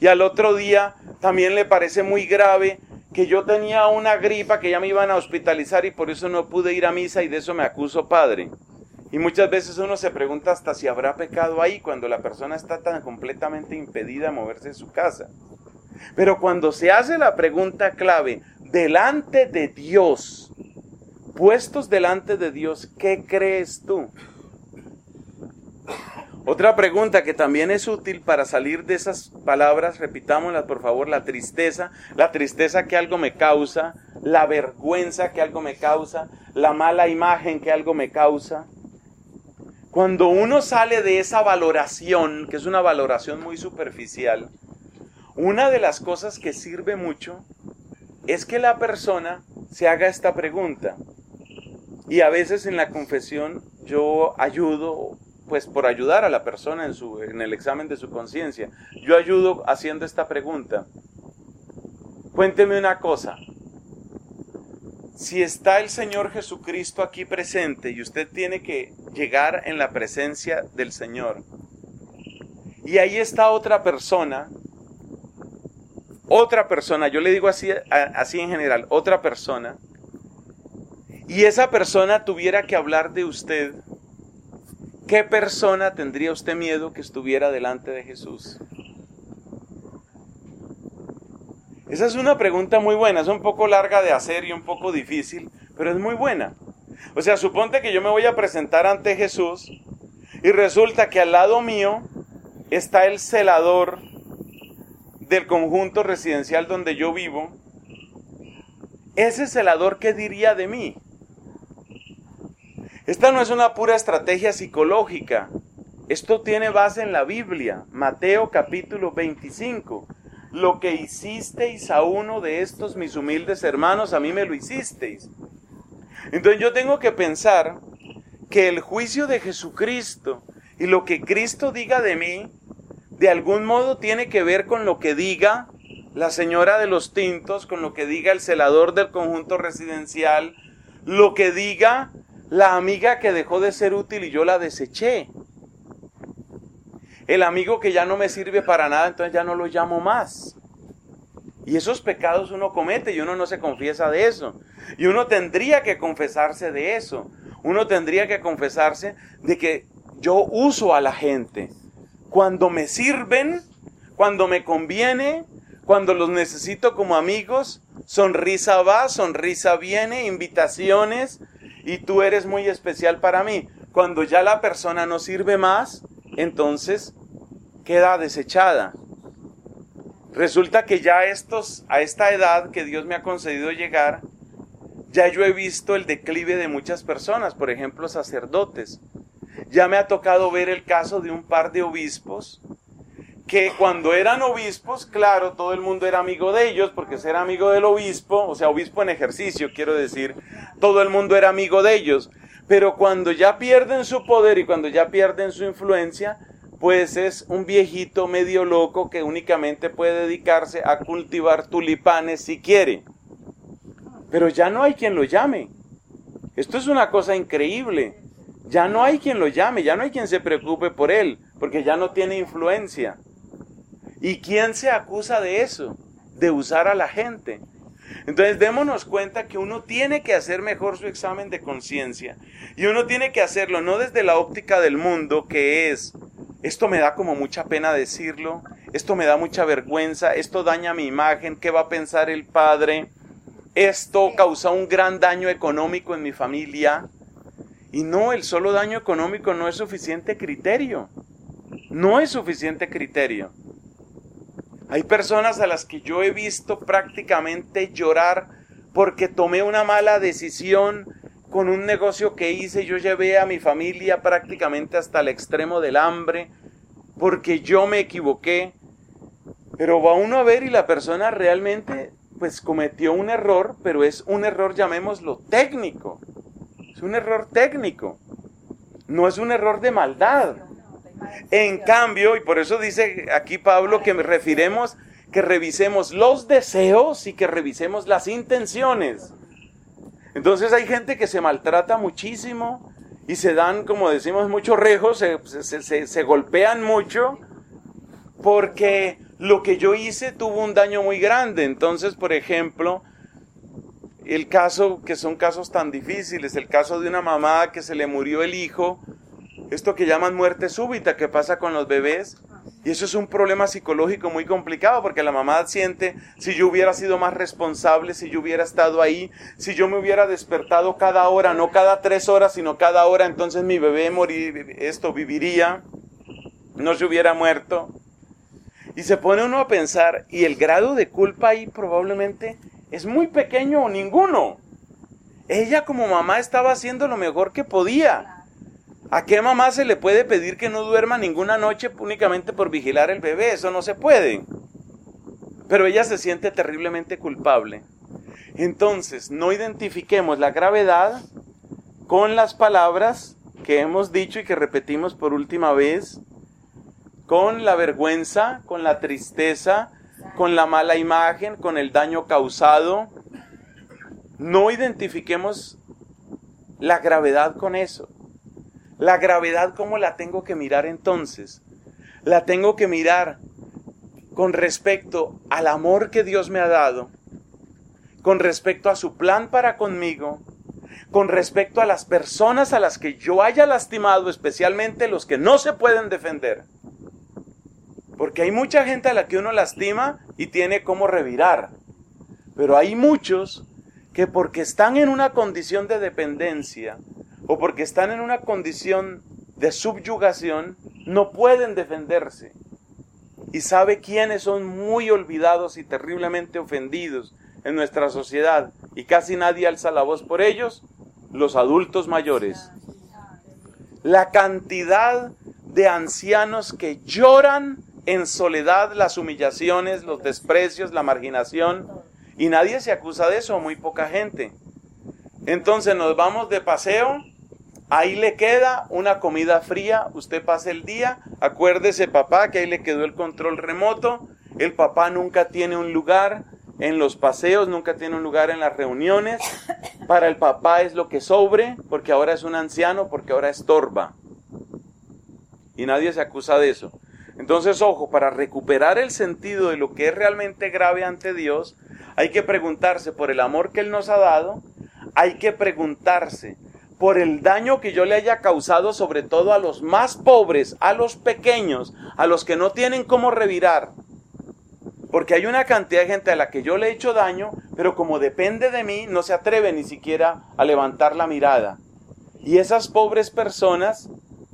y al otro día también le parece muy grave que yo tenía una gripa, que ya me iban a hospitalizar y por eso no pude ir a misa y de eso me acuso, padre. Y muchas veces uno se pregunta hasta si habrá pecado ahí cuando la persona está tan completamente impedida a moverse de su casa. Pero cuando se hace la pregunta clave, delante de Dios, puestos delante de Dios, ¿qué crees tú? Otra pregunta que también es útil para salir de esas palabras, repitámoslas por favor, la tristeza que algo me causa, la vergüenza que algo me causa, la mala imagen que algo me causa. Cuando uno sale de esa valoración, que es una valoración muy superficial, una de las cosas que sirve mucho es que la persona se haga esta pregunta. Y a veces en la confesión yo ayudo, pues por ayudar a la persona en el examen de su conciencia, yo ayudo haciendo esta pregunta. Cuénteme una cosa. Si está el Señor Jesucristo aquí presente y usted tiene que llegar en la presencia del Señor, y ahí está otra persona, yo le digo así en general, otra persona, y esa persona tuviera que hablar de usted, ¿qué persona tendría usted miedo que estuviera delante de Jesús? Esa es una pregunta muy buena, es un poco larga de hacer y un poco difícil, pero es muy buena. O sea, suponte que yo me voy a presentar ante Jesús y resulta que al lado mío está el celador del conjunto residencial donde yo vivo. Ese celador, ¿qué diría de mí? Esta no es una pura estrategia psicológica. Esto tiene base en la Biblia. Mateo capítulo 25. Lo que hicisteis a uno de estos mis humildes hermanos, a mí me lo hicisteis. Entonces yo tengo que pensar que el juicio de Jesucristo y lo que Cristo diga de mí, de algún modo tiene que ver con lo que diga la señora de los tintos, con lo que diga el celador del conjunto residencial, lo que diga la amiga que dejó de ser útil y yo la deseché. El amigo que ya no me sirve para nada, entonces ya no lo llamo más. Y esos pecados uno comete y uno no se confiesa de eso. Y uno tendría que confesarse de eso. Uno tendría que confesarse de que yo uso a la gente. Cuando me sirven, cuando me conviene, cuando los necesito como amigos, sonrisa va, sonrisa viene, invitaciones, y tú eres muy especial para mí. Cuando ya la persona no sirve más, entonces queda desechada. Resulta que ya a esta edad que Dios me ha concedido llegar, ya yo he visto el declive de muchas personas, por ejemplo sacerdotes. Ya me ha tocado ver el caso de un par de obispos, que cuando eran obispos, claro, todo el mundo era amigo de ellos, porque ser amigo del obispo, o sea, obispo en ejercicio, quiero decir, todo el mundo era amigo de ellos. Pero cuando ya pierden su poder y cuando ya pierden su influencia, pues es un viejito medio loco que únicamente puede dedicarse a cultivar tulipanes si quiere. Pero ya no hay quien lo llame. Esto es una cosa increíble. Ya no hay quien lo llame, ya no hay quien se preocupe por él, porque ya no tiene influencia. ¿Y quién se acusa de eso? De usar a la gente. Entonces démonos cuenta que uno tiene que hacer mejor su examen de conciencia. Y uno tiene que hacerlo no desde la óptica del mundo, que es, esto me da como mucha pena decirlo, esto me da mucha vergüenza, esto daña mi imagen, ¿qué va a pensar el padre? Esto causa un gran daño económico en mi familia. Y no, el solo daño económico no es suficiente criterio. No es suficiente criterio. Hay personas a las que yo he visto prácticamente llorar porque tomé una mala decisión con un negocio que hice. Yo llevé a mi familia prácticamente hasta el extremo del hambre porque yo me equivoqué. Pero va uno a ver y la persona realmente pues cometió un error, pero es un error, llamémoslo, técnico. Es un error técnico. No es un error de maldad. En cambio, y por eso dice aquí Pablo que revisemos los deseos y que revisemos las intenciones. Entonces hay gente que se maltrata muchísimo y se dan, como decimos, muchos rejos, se golpean mucho porque lo que yo hice tuvo un daño muy grande. Entonces, por ejemplo, el caso, que son casos tan difíciles, el caso de una mamá que se le murió el hijo, esto que llaman muerte súbita, que pasa con los bebés, y eso es un problema psicológico muy complicado, porque la mamá siente, si yo hubiera sido más responsable, si yo hubiera estado ahí, si yo me hubiera despertado cada hora, no cada 3 horas, sino cada hora, entonces mi bebé viviría, no se hubiera muerto. Y se pone uno a pensar, y el grado de culpa ahí probablemente es muy pequeño o ninguno. Ella como mamá estaba haciendo lo mejor que podía. ¿A qué mamá se le puede pedir que no duerma ninguna noche únicamente por vigilar el bebé? Eso no se puede. Pero ella se siente terriblemente culpable. Entonces, no identifiquemos la gravedad con las palabras que hemos dicho y que repetimos por última vez, con la vergüenza, con la tristeza, con la mala imagen, con el daño causado. No identifiquemos la gravedad con eso. La gravedad, ¿cómo la tengo que mirar entonces? La tengo que mirar con respecto al amor que Dios me ha dado, con respecto a su plan para conmigo, con respecto a las personas a las que yo haya lastimado, especialmente los que no se pueden defender. Porque hay mucha gente a la que uno lastima y tiene cómo revirar. Pero hay muchos que porque están en una condición de dependencia o porque están en una condición de subyugación, no pueden defenderse. Y sabe quiénes son muy olvidados y terriblemente ofendidos en nuestra sociedad, y casi nadie alza la voz por ellos: los adultos mayores. La cantidad de ancianos que lloran en soledad las humillaciones, los desprecios, la marginación, y nadie se acusa de eso, muy poca gente. Entonces nos vamos de paseo, ahí le queda una comida fría, usted pasa el día, acuérdese papá que ahí le quedó el control remoto, el papá nunca tiene un lugar en los paseos, nunca tiene un lugar en las reuniones, para el papá es lo que sobre, porque ahora es un anciano, porque ahora estorba. Y nadie se acusa de eso. Entonces, ojo, para recuperar el sentido de lo que es realmente grave ante Dios, hay que preguntarse por el amor que Él nos ha dado, hay que preguntarse por el daño que yo le haya causado, sobre todo a los más pobres, a los pequeños, a los que no tienen cómo revirar. Porque hay una cantidad de gente a la que yo le he hecho daño, pero como depende de mí, no se atreve ni siquiera a levantar la mirada. Y esas pobres personas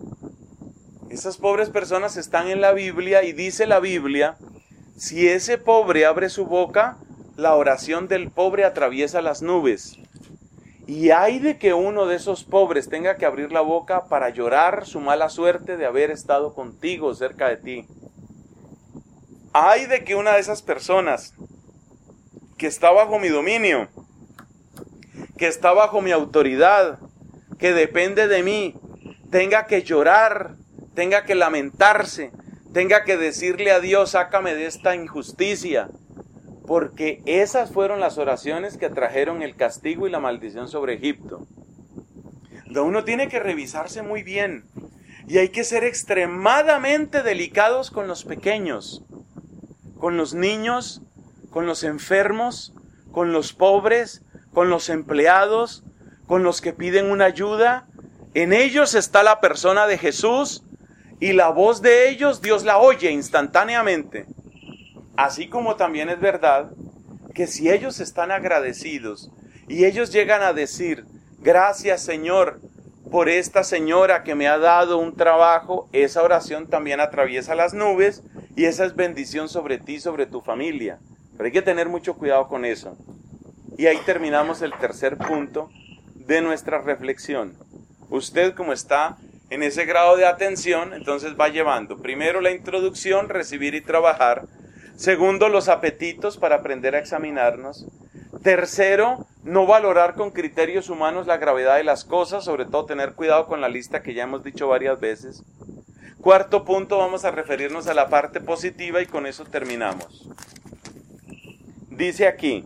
están en la Biblia, y dice la Biblia, si ese pobre abre su boca, la oración del pobre atraviesa las nubes. Y hay de que uno de esos pobres tenga que abrir la boca para llorar su mala suerte de haber estado contigo, cerca de ti. Hay de que una de esas personas que está bajo mi dominio, que está bajo mi autoridad, que depende de mí, tenga que llorar, tenga que lamentarse, tenga que decirle a Dios: sácame de esta injusticia, porque esas fueron las oraciones que trajeron el castigo y la maldición sobre Egipto. Entonces uno tiene que revisarse muy bien, y hay que ser extremadamente delicados con los pequeños, con los niños, con los enfermos, con los pobres, con los empleados, con los que piden una ayuda. En ellos está la persona de Jesús, y la voz de ellos Dios la oye instantáneamente. Así como también es verdad que si ellos están agradecidos y ellos llegan a decir: gracias Señor por esta señora que me ha dado un trabajo, esa oración también atraviesa las nubes, y esa es bendición sobre ti y sobre tu familia. Pero hay que tener mucho cuidado con eso. Y ahí terminamos el tercer punto de nuestra reflexión. Usted, como está en ese grado de atención, entonces va llevando primero la introducción, recibir y trabajar. Segundo, los apetitos para aprender a examinarnos. Tercero, no valorar con criterios humanos la gravedad de las cosas, sobre todo tener cuidado con la lista que ya hemos dicho varias veces. Cuarto punto, vamos a referirnos a la parte positiva, y con eso terminamos. Dice aquí: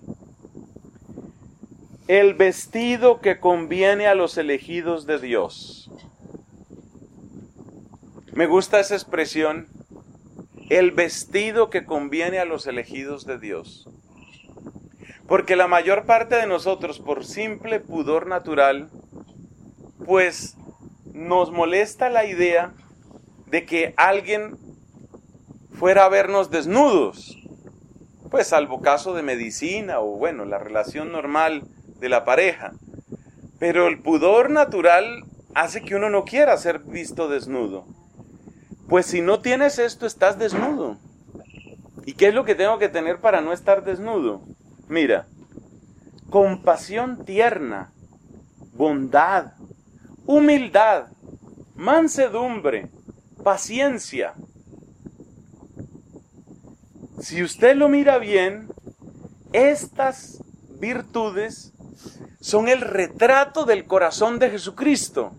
el vestido que conviene a los elegidos de Dios. Me gusta esa expresión, el vestido que conviene a los elegidos de Dios. Porque la mayor parte de nosotros, por simple pudor natural, pues nos molesta la idea de que alguien fuera a vernos desnudos. Pues salvo caso de medicina o bueno, la relación normal de la pareja. Pero el pudor natural hace que uno no quiera ser visto desnudo. Pues si no tienes esto, estás desnudo. ¿Y qué es lo que tengo que tener para no estar desnudo? Mira, compasión tierna, bondad, humildad, mansedumbre, paciencia. Si usted lo mira bien, estas virtudes son el retrato del corazón de Jesucristo.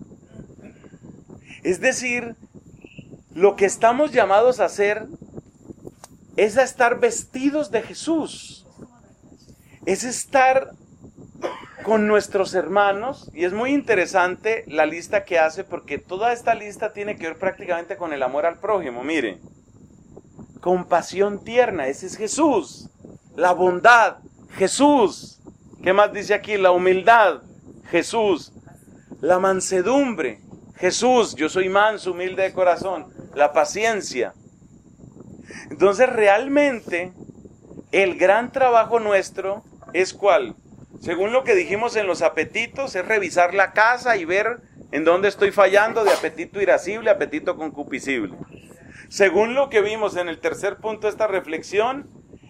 Es decir, lo que estamos llamados a hacer es a estar vestidos de Jesús. Es estar con nuestros hermanos, y es muy interesante la lista que hace, porque toda esta lista tiene que ver prácticamente con el amor al prójimo. Mire, compasión tierna, ese es Jesús. La bondad, Jesús. ¿Qué más dice aquí? La humildad, Jesús. La mansedumbre, Jesús. Yo soy manso, humilde de corazón. La paciencia. Entonces realmente el gran trabajo nuestro es ¿cuál? Según lo que dijimos en los apetitos, es revisar la casa y ver en dónde estoy fallando de apetito irascible, apetito concupiscible. Según lo que vimos en el tercer punto de esta reflexión,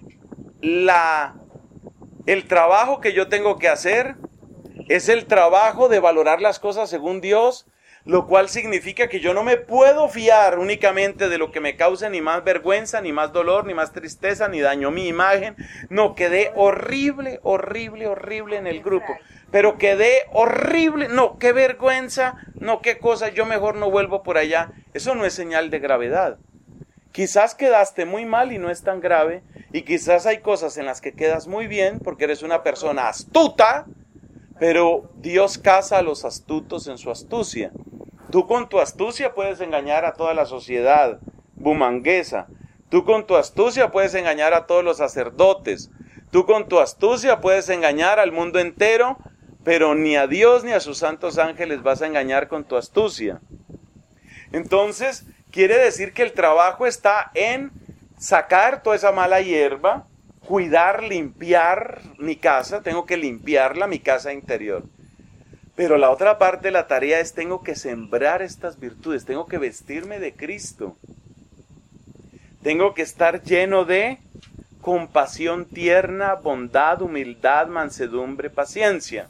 el trabajo que yo tengo que hacer es el trabajo de valorar las cosas según Dios, lo cual significa que yo no me puedo fiar únicamente de lo que me cause ni más vergüenza, ni más dolor, ni más tristeza, ni daño a mi imagen. No, quedé horrible, horrible, horrible en el grupo. Pero quedé horrible, no, qué vergüenza, no, qué cosa, yo mejor no vuelvo por allá. Eso no es señal de gravedad. Quizás quedaste muy mal y no es tan grave, y quizás hay cosas en las que quedas muy bien porque eres una persona astuta, pero Dios caza a los astutos en su astucia. Tú con tu astucia puedes engañar a toda la sociedad bumanguesa. Tú con tu astucia puedes engañar a todos los sacerdotes. Tú con tu astucia puedes engañar al mundo entero, pero ni a Dios ni a sus santos ángeles vas a engañar con tu astucia. Entonces, quiere decir que el trabajo está en sacar toda esa mala hierba, cuidar, limpiar mi casa, tengo que limpiarla, mi casa interior. Pero la otra parte de la tarea es tengo que sembrar estas virtudes, tengo que vestirme de Cristo. Tengo que estar lleno de compasión tierna, bondad, humildad, mansedumbre, paciencia.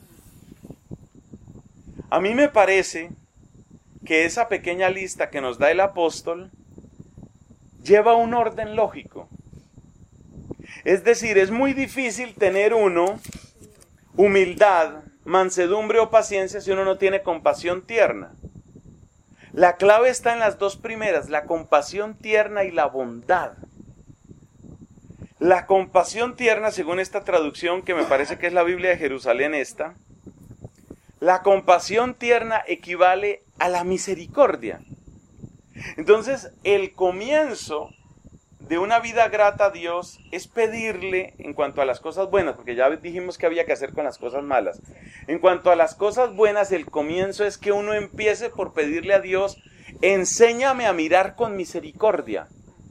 A mí me parece que esa pequeña lista que nos da el apóstol lleva un orden lógico. Es decir, es muy difícil tener uno humildad, mansedumbre o paciencia si uno no tiene compasión tierna. La clave está en las dos primeras, la compasión tierna y la bondad. La compasión tierna, según esta traducción que me parece que es la Biblia de Jerusalén esta, la compasión tierna equivale a la misericordia. Entonces, el comienzo de una vida grata a Dios es pedirle en cuanto a las cosas buenas, porque ya dijimos que había que hacer con las cosas malas. En cuanto a las cosas buenas, el comienzo es que uno empiece por pedirle a Dios, enséñame a mirar con misericordia.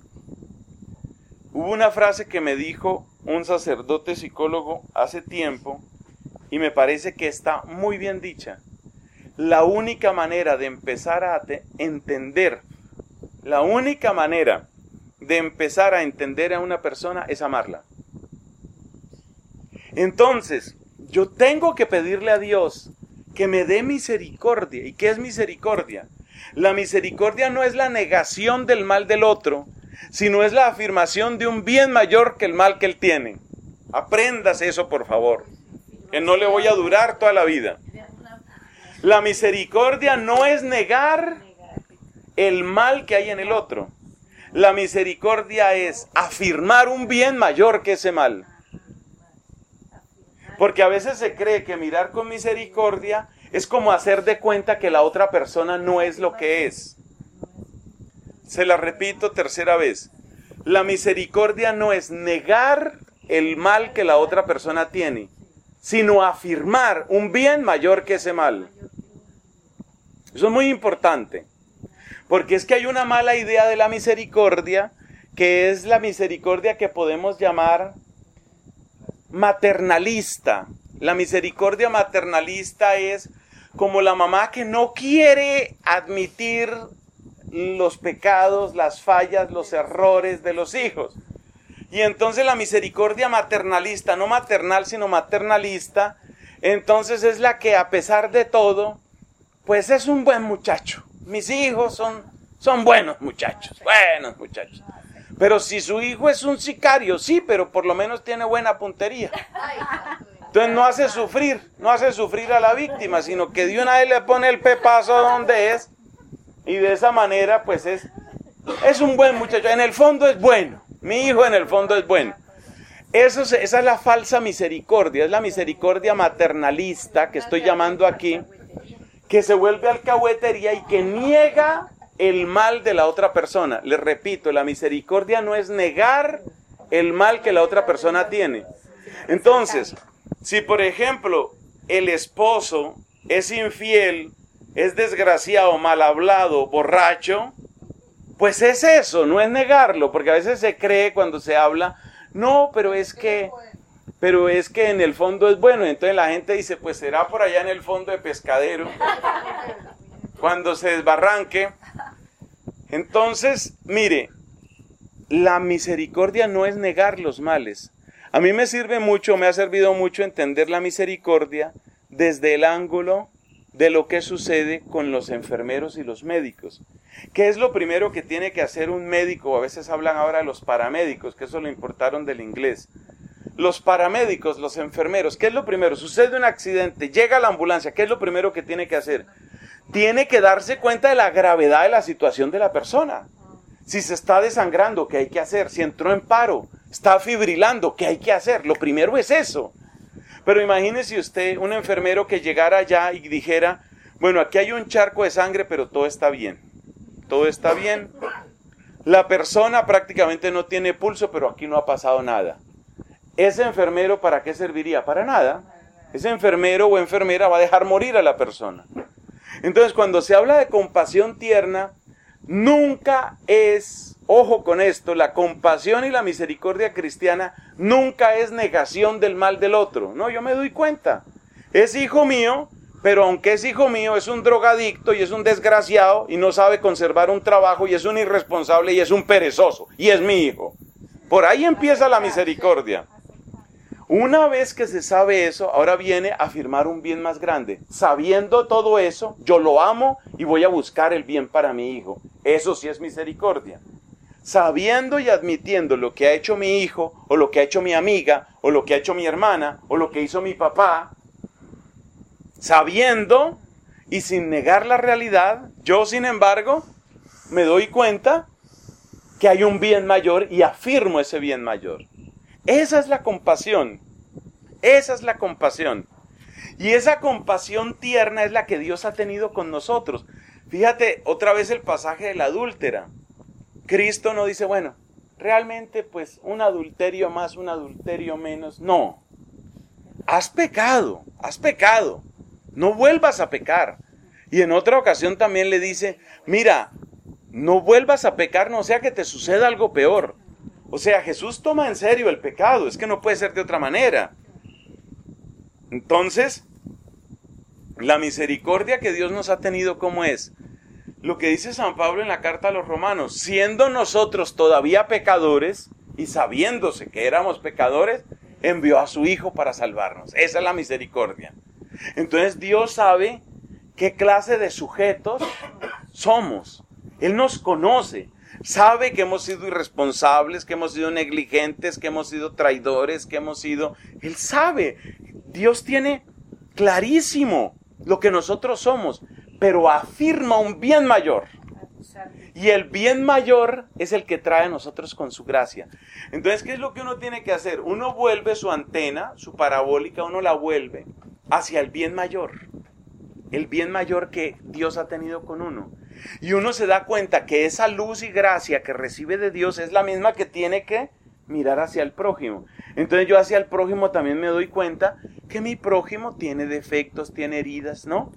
Hubo una frase que me dijo un sacerdote psicólogo hace tiempo y me parece que está muy bien dicha. La única manera de empezar a entender, la única manera de empezar a entender a una persona es amarla. Entonces, yo tengo que pedirle a Dios que me dé misericordia. ¿Y qué es misericordia? La misericordia no es la negación del mal del otro, sino es la afirmación de un bien mayor que el mal que él tiene. Apréndase eso, por favor, que no le voy a durar toda la vida. La misericordia no es negar el mal que hay en el otro. La misericordia es afirmar un bien mayor que ese mal. Porque a veces se cree que mirar con misericordia es como hacer de cuenta que la otra persona no es lo que es. Se la repito tercera vez. La misericordia no es negar el mal que la otra persona tiene, sino afirmar un bien mayor que ese mal. Eso es muy importante, porque es que hay una mala idea de la misericordia, que es la misericordia que podemos llamar maternalista. La misericordia maternalista es como la mamá que no quiere admitir los pecados, las fallas, los errores de los hijos. Y entonces la misericordia maternalista, no maternal sino maternalista, entonces es la que a pesar de todo, pues es un buen muchacho. Mis hijos son buenos muchachos. Pero si su hijo es un sicario, sí, pero por lo menos tiene buena puntería. Entonces no hace sufrir a la víctima, sino que de una vez le pone el pepazo donde es, y de esa manera pues es un buen muchacho. En el fondo es bueno, mi hijo en el fondo es bueno. Esa es la falsa misericordia, es la misericordia maternalista que estoy llamando aquí, que se vuelve alcahuetería y que niega el mal de la otra persona. Les repito, la misericordia no es negar el mal que la otra persona tiene. Entonces, si por ejemplo el esposo es infiel, es desgraciado, mal hablado, borracho, pues es eso, no es negarlo, porque a veces se cree cuando se habla, no, pero es que en el fondo es bueno. Entonces la gente dice, pues será por allá en el fondo de Pescadero, cuando se desbarranque. Entonces, mire, la misericordia no es negar los males. A mí me ha servido mucho entender la misericordia desde el ángulo de lo que sucede con los enfermeros y los médicos. ¿Qué es lo primero que tiene que hacer un médico? A veces hablan ahora de los paramédicos, que eso lo importaron del inglés. Los paramédicos, los enfermeros, ¿qué es lo primero? Sucede un accidente, llega la ambulancia, ¿qué es lo primero que tiene que hacer? Tiene que darse cuenta de la gravedad de la situación de la persona. Si se está desangrando, ¿qué hay que hacer? Si entró en paro, está fibrilando, ¿qué hay que hacer? Lo primero es eso. Pero imagínese usted un enfermero que llegara allá y dijera, bueno, aquí hay un charco de sangre, pero todo está bien. Todo está bien. La persona prácticamente no tiene pulso, pero aquí no ha pasado nada. ¿Ese enfermero para qué serviría? Para nada. Ese enfermero o enfermera va a dejar morir a la persona. Entonces, cuando se habla de compasión tierna, nunca es, ojo con esto, la compasión y la misericordia cristiana nunca es negación del mal del otro. No, yo me doy cuenta. Es hijo mío, pero aunque es hijo mío, es un drogadicto y es un desgraciado y no sabe conservar un trabajo y es un irresponsable y es un perezoso y es mi hijo. Por ahí empieza la misericordia. Una vez que se sabe eso, ahora viene a afirmar un bien más grande. Sabiendo todo eso, yo lo amo y voy a buscar el bien para mi hijo. Eso sí es misericordia. Sabiendo y admitiendo lo que ha hecho mi hijo, o lo que ha hecho mi amiga, o lo que ha hecho mi hermana, o lo que hizo mi papá, sabiendo y sin negar la realidad, yo sin embargo me doy cuenta que hay un bien mayor y afirmo ese bien mayor. Esa es la compasión. Esa es la compasión. Y esa compasión tierna es la que Dios ha tenido con nosotros. Fíjate otra vez el pasaje de la adúltera. Cristo no dice, bueno, realmente pues un adulterio más, un adulterio menos. No. Has pecado. No vuelvas a pecar. Y en otra ocasión también le dice, mira, no vuelvas a pecar, no sea que te suceda algo peor. O sea, Jesús toma en serio el pecado, es que no puede ser de otra manera. Entonces, la misericordia que Dios nos ha tenido, ¿cómo es? Lo que dice San Pablo en la carta a los Romanos, siendo nosotros todavía pecadores y sabiéndose que éramos pecadores, envió a su Hijo para salvarnos. Esa es la misericordia. Entonces Dios sabe qué clase de sujetos somos. Él nos conoce. Sabe que hemos sido irresponsables, que hemos sido negligentes, que hemos sido traidores, que hemos sido... Él sabe. Dios tiene clarísimo lo que nosotros somos, pero afirma un bien mayor. Y el bien mayor es el que trae a nosotros con su gracia. Entonces, ¿qué es lo que uno tiene que hacer? Uno vuelve su antena, su parabólica, uno la vuelve hacia el bien mayor. el bien mayor que Dios ha tenido con uno. Y uno se da cuenta que esa luz y gracia que recibe de Dios es la misma que tiene que mirar hacia el prójimo. Entonces yo hacia el prójimo también me doy cuenta que mi prójimo tiene defectos, tiene heridas, ¿no?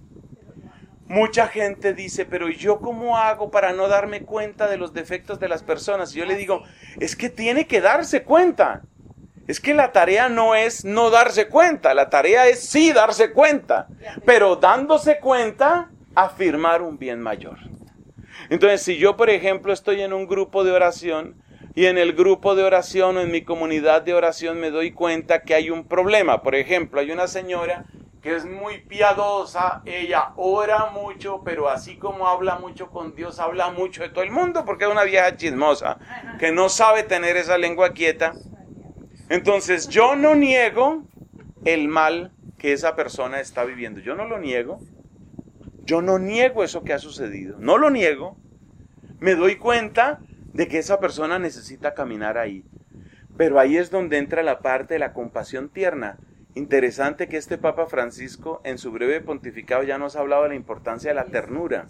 Mucha gente dice, pero ¿yo cómo hago para no darme cuenta de los defectos de las personas? Y yo le digo, es que tiene que darse cuenta. Es que la tarea no es no darse cuenta, la tarea es sí darse cuenta, pero dándose cuenta, afirmar un bien mayor. Entonces, si yo, por ejemplo, estoy en un grupo de oración y en el grupo de oración o en mi comunidad de oración me doy cuenta que hay un problema. Por ejemplo, hay una señora que es muy piadosa, ella ora mucho, pero así como habla mucho con Dios, habla mucho de todo el mundo, porque es una vieja chismosa, que no sabe tener esa lengua quieta. Entonces yo no niego el mal que esa persona está viviendo, yo no lo niego, yo no niego eso que ha sucedido, no lo niego, me doy cuenta de que esa persona necesita caminar ahí, pero ahí es donde entra la parte de la compasión tierna. Interesante que este Papa Francisco en su breve pontificado ya nos ha hablado de la importancia de la ternura.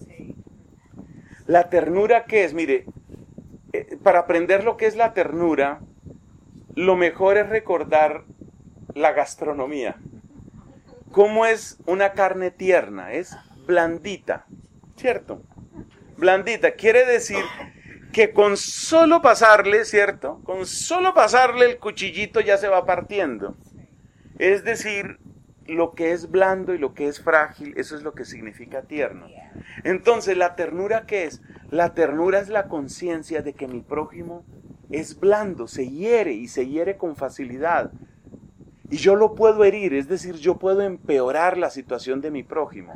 ¿La ternura qué es? Mire, para aprender lo que es la ternura, lo mejor es recordar la gastronomía. ¿Cómo es una carne tierna? Es blandita, ¿cierto? Blandita, quiere decir que con solo pasarle, ¿cierto? Con solo pasarle el cuchillito ya se va partiendo. Es decir, lo que es blando y lo que es frágil, eso es lo que significa tierno. Entonces, ¿la ternura qué es? La ternura es la conciencia de que mi prójimo es blando, se hiere y se hiere con facilidad. Y yo lo puedo herir, es decir, yo puedo empeorar la situación de mi prójimo.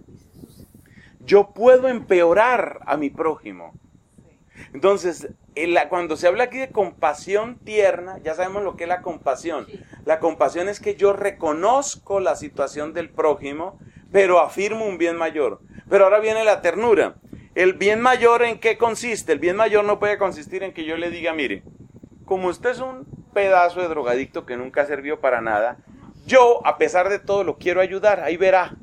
Yo puedo empeorar a mi prójimo. Entonces, cuando se habla aquí de compasión tierna, ya sabemos lo que es la compasión. La compasión es que yo reconozco la situación del prójimo, pero afirmo un bien mayor. Pero ahora viene la ternura. ¿El bien mayor en qué consiste? El bien mayor no puede consistir en que yo le diga, mire, como usted es un pedazo de drogadicto que nunca sirvió para nada, yo, a pesar de todo, lo quiero ayudar, ahí verá.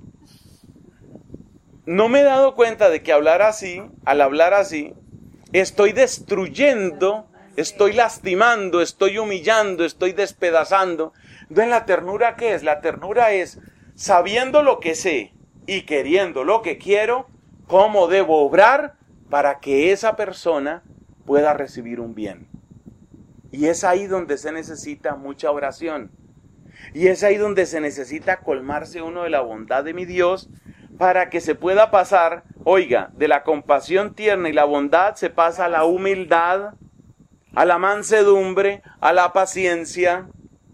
No me he dado cuenta de que al hablar así, estoy destruyendo, estoy lastimando, estoy humillando, estoy despedazando. Entonces, ¿la ternura qué es? La ternura es, sabiendo lo que sé y queriendo lo que quiero, cómo debo obrar para que esa persona pueda recibir un bien. Y es ahí donde se necesita mucha oración. Y es ahí donde se necesita colmarse uno de la bondad de mi Dios para que se pueda pasar, oiga, de la compasión tierna y la bondad se pasa a la humildad, a la mansedumbre, a la paciencia.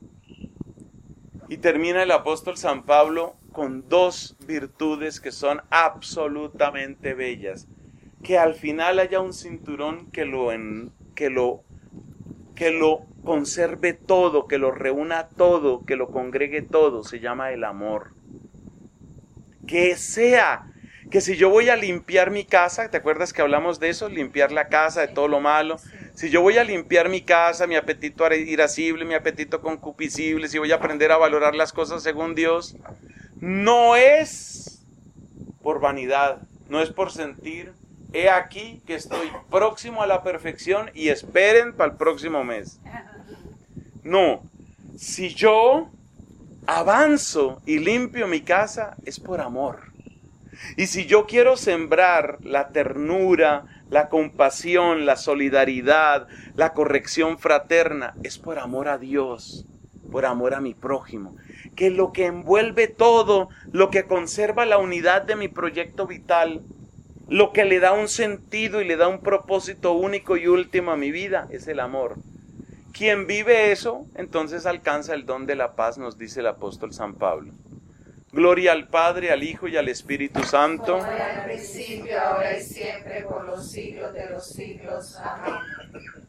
Y termina el apóstol San Pablo con dos virtudes que son absolutamente bellas. Que al final haya un cinturón que lo conserve todo, que lo reúna todo, que lo congregue todo, se llama el amor. Que si yo voy a limpiar mi casa, ¿te acuerdas que hablamos de eso? Limpiar la casa de todo lo malo. Si yo voy a limpiar mi casa, mi apetito irascible, mi apetito concupiscible, si voy a aprender a valorar las cosas según Dios, no es por vanidad, no es por sentir, he aquí que estoy próximo a la perfección y esperen para el próximo mes. No, si yo avanzo y limpio mi casa, es por amor. Y si yo quiero sembrar la ternura, la compasión, la solidaridad, la corrección fraterna, es por amor a Dios, por amor a mi prójimo. Que lo que envuelve todo, lo que conserva la unidad de mi proyecto vital, lo que le da un sentido y le da un propósito único y último a mi vida, es el amor. Quien vive eso, entonces alcanza el don de la paz, nos dice el apóstol San Pablo. Gloria al Padre, al Hijo y al Espíritu Santo. Como era al principio, ahora y siempre, por los siglos de los siglos. Amén.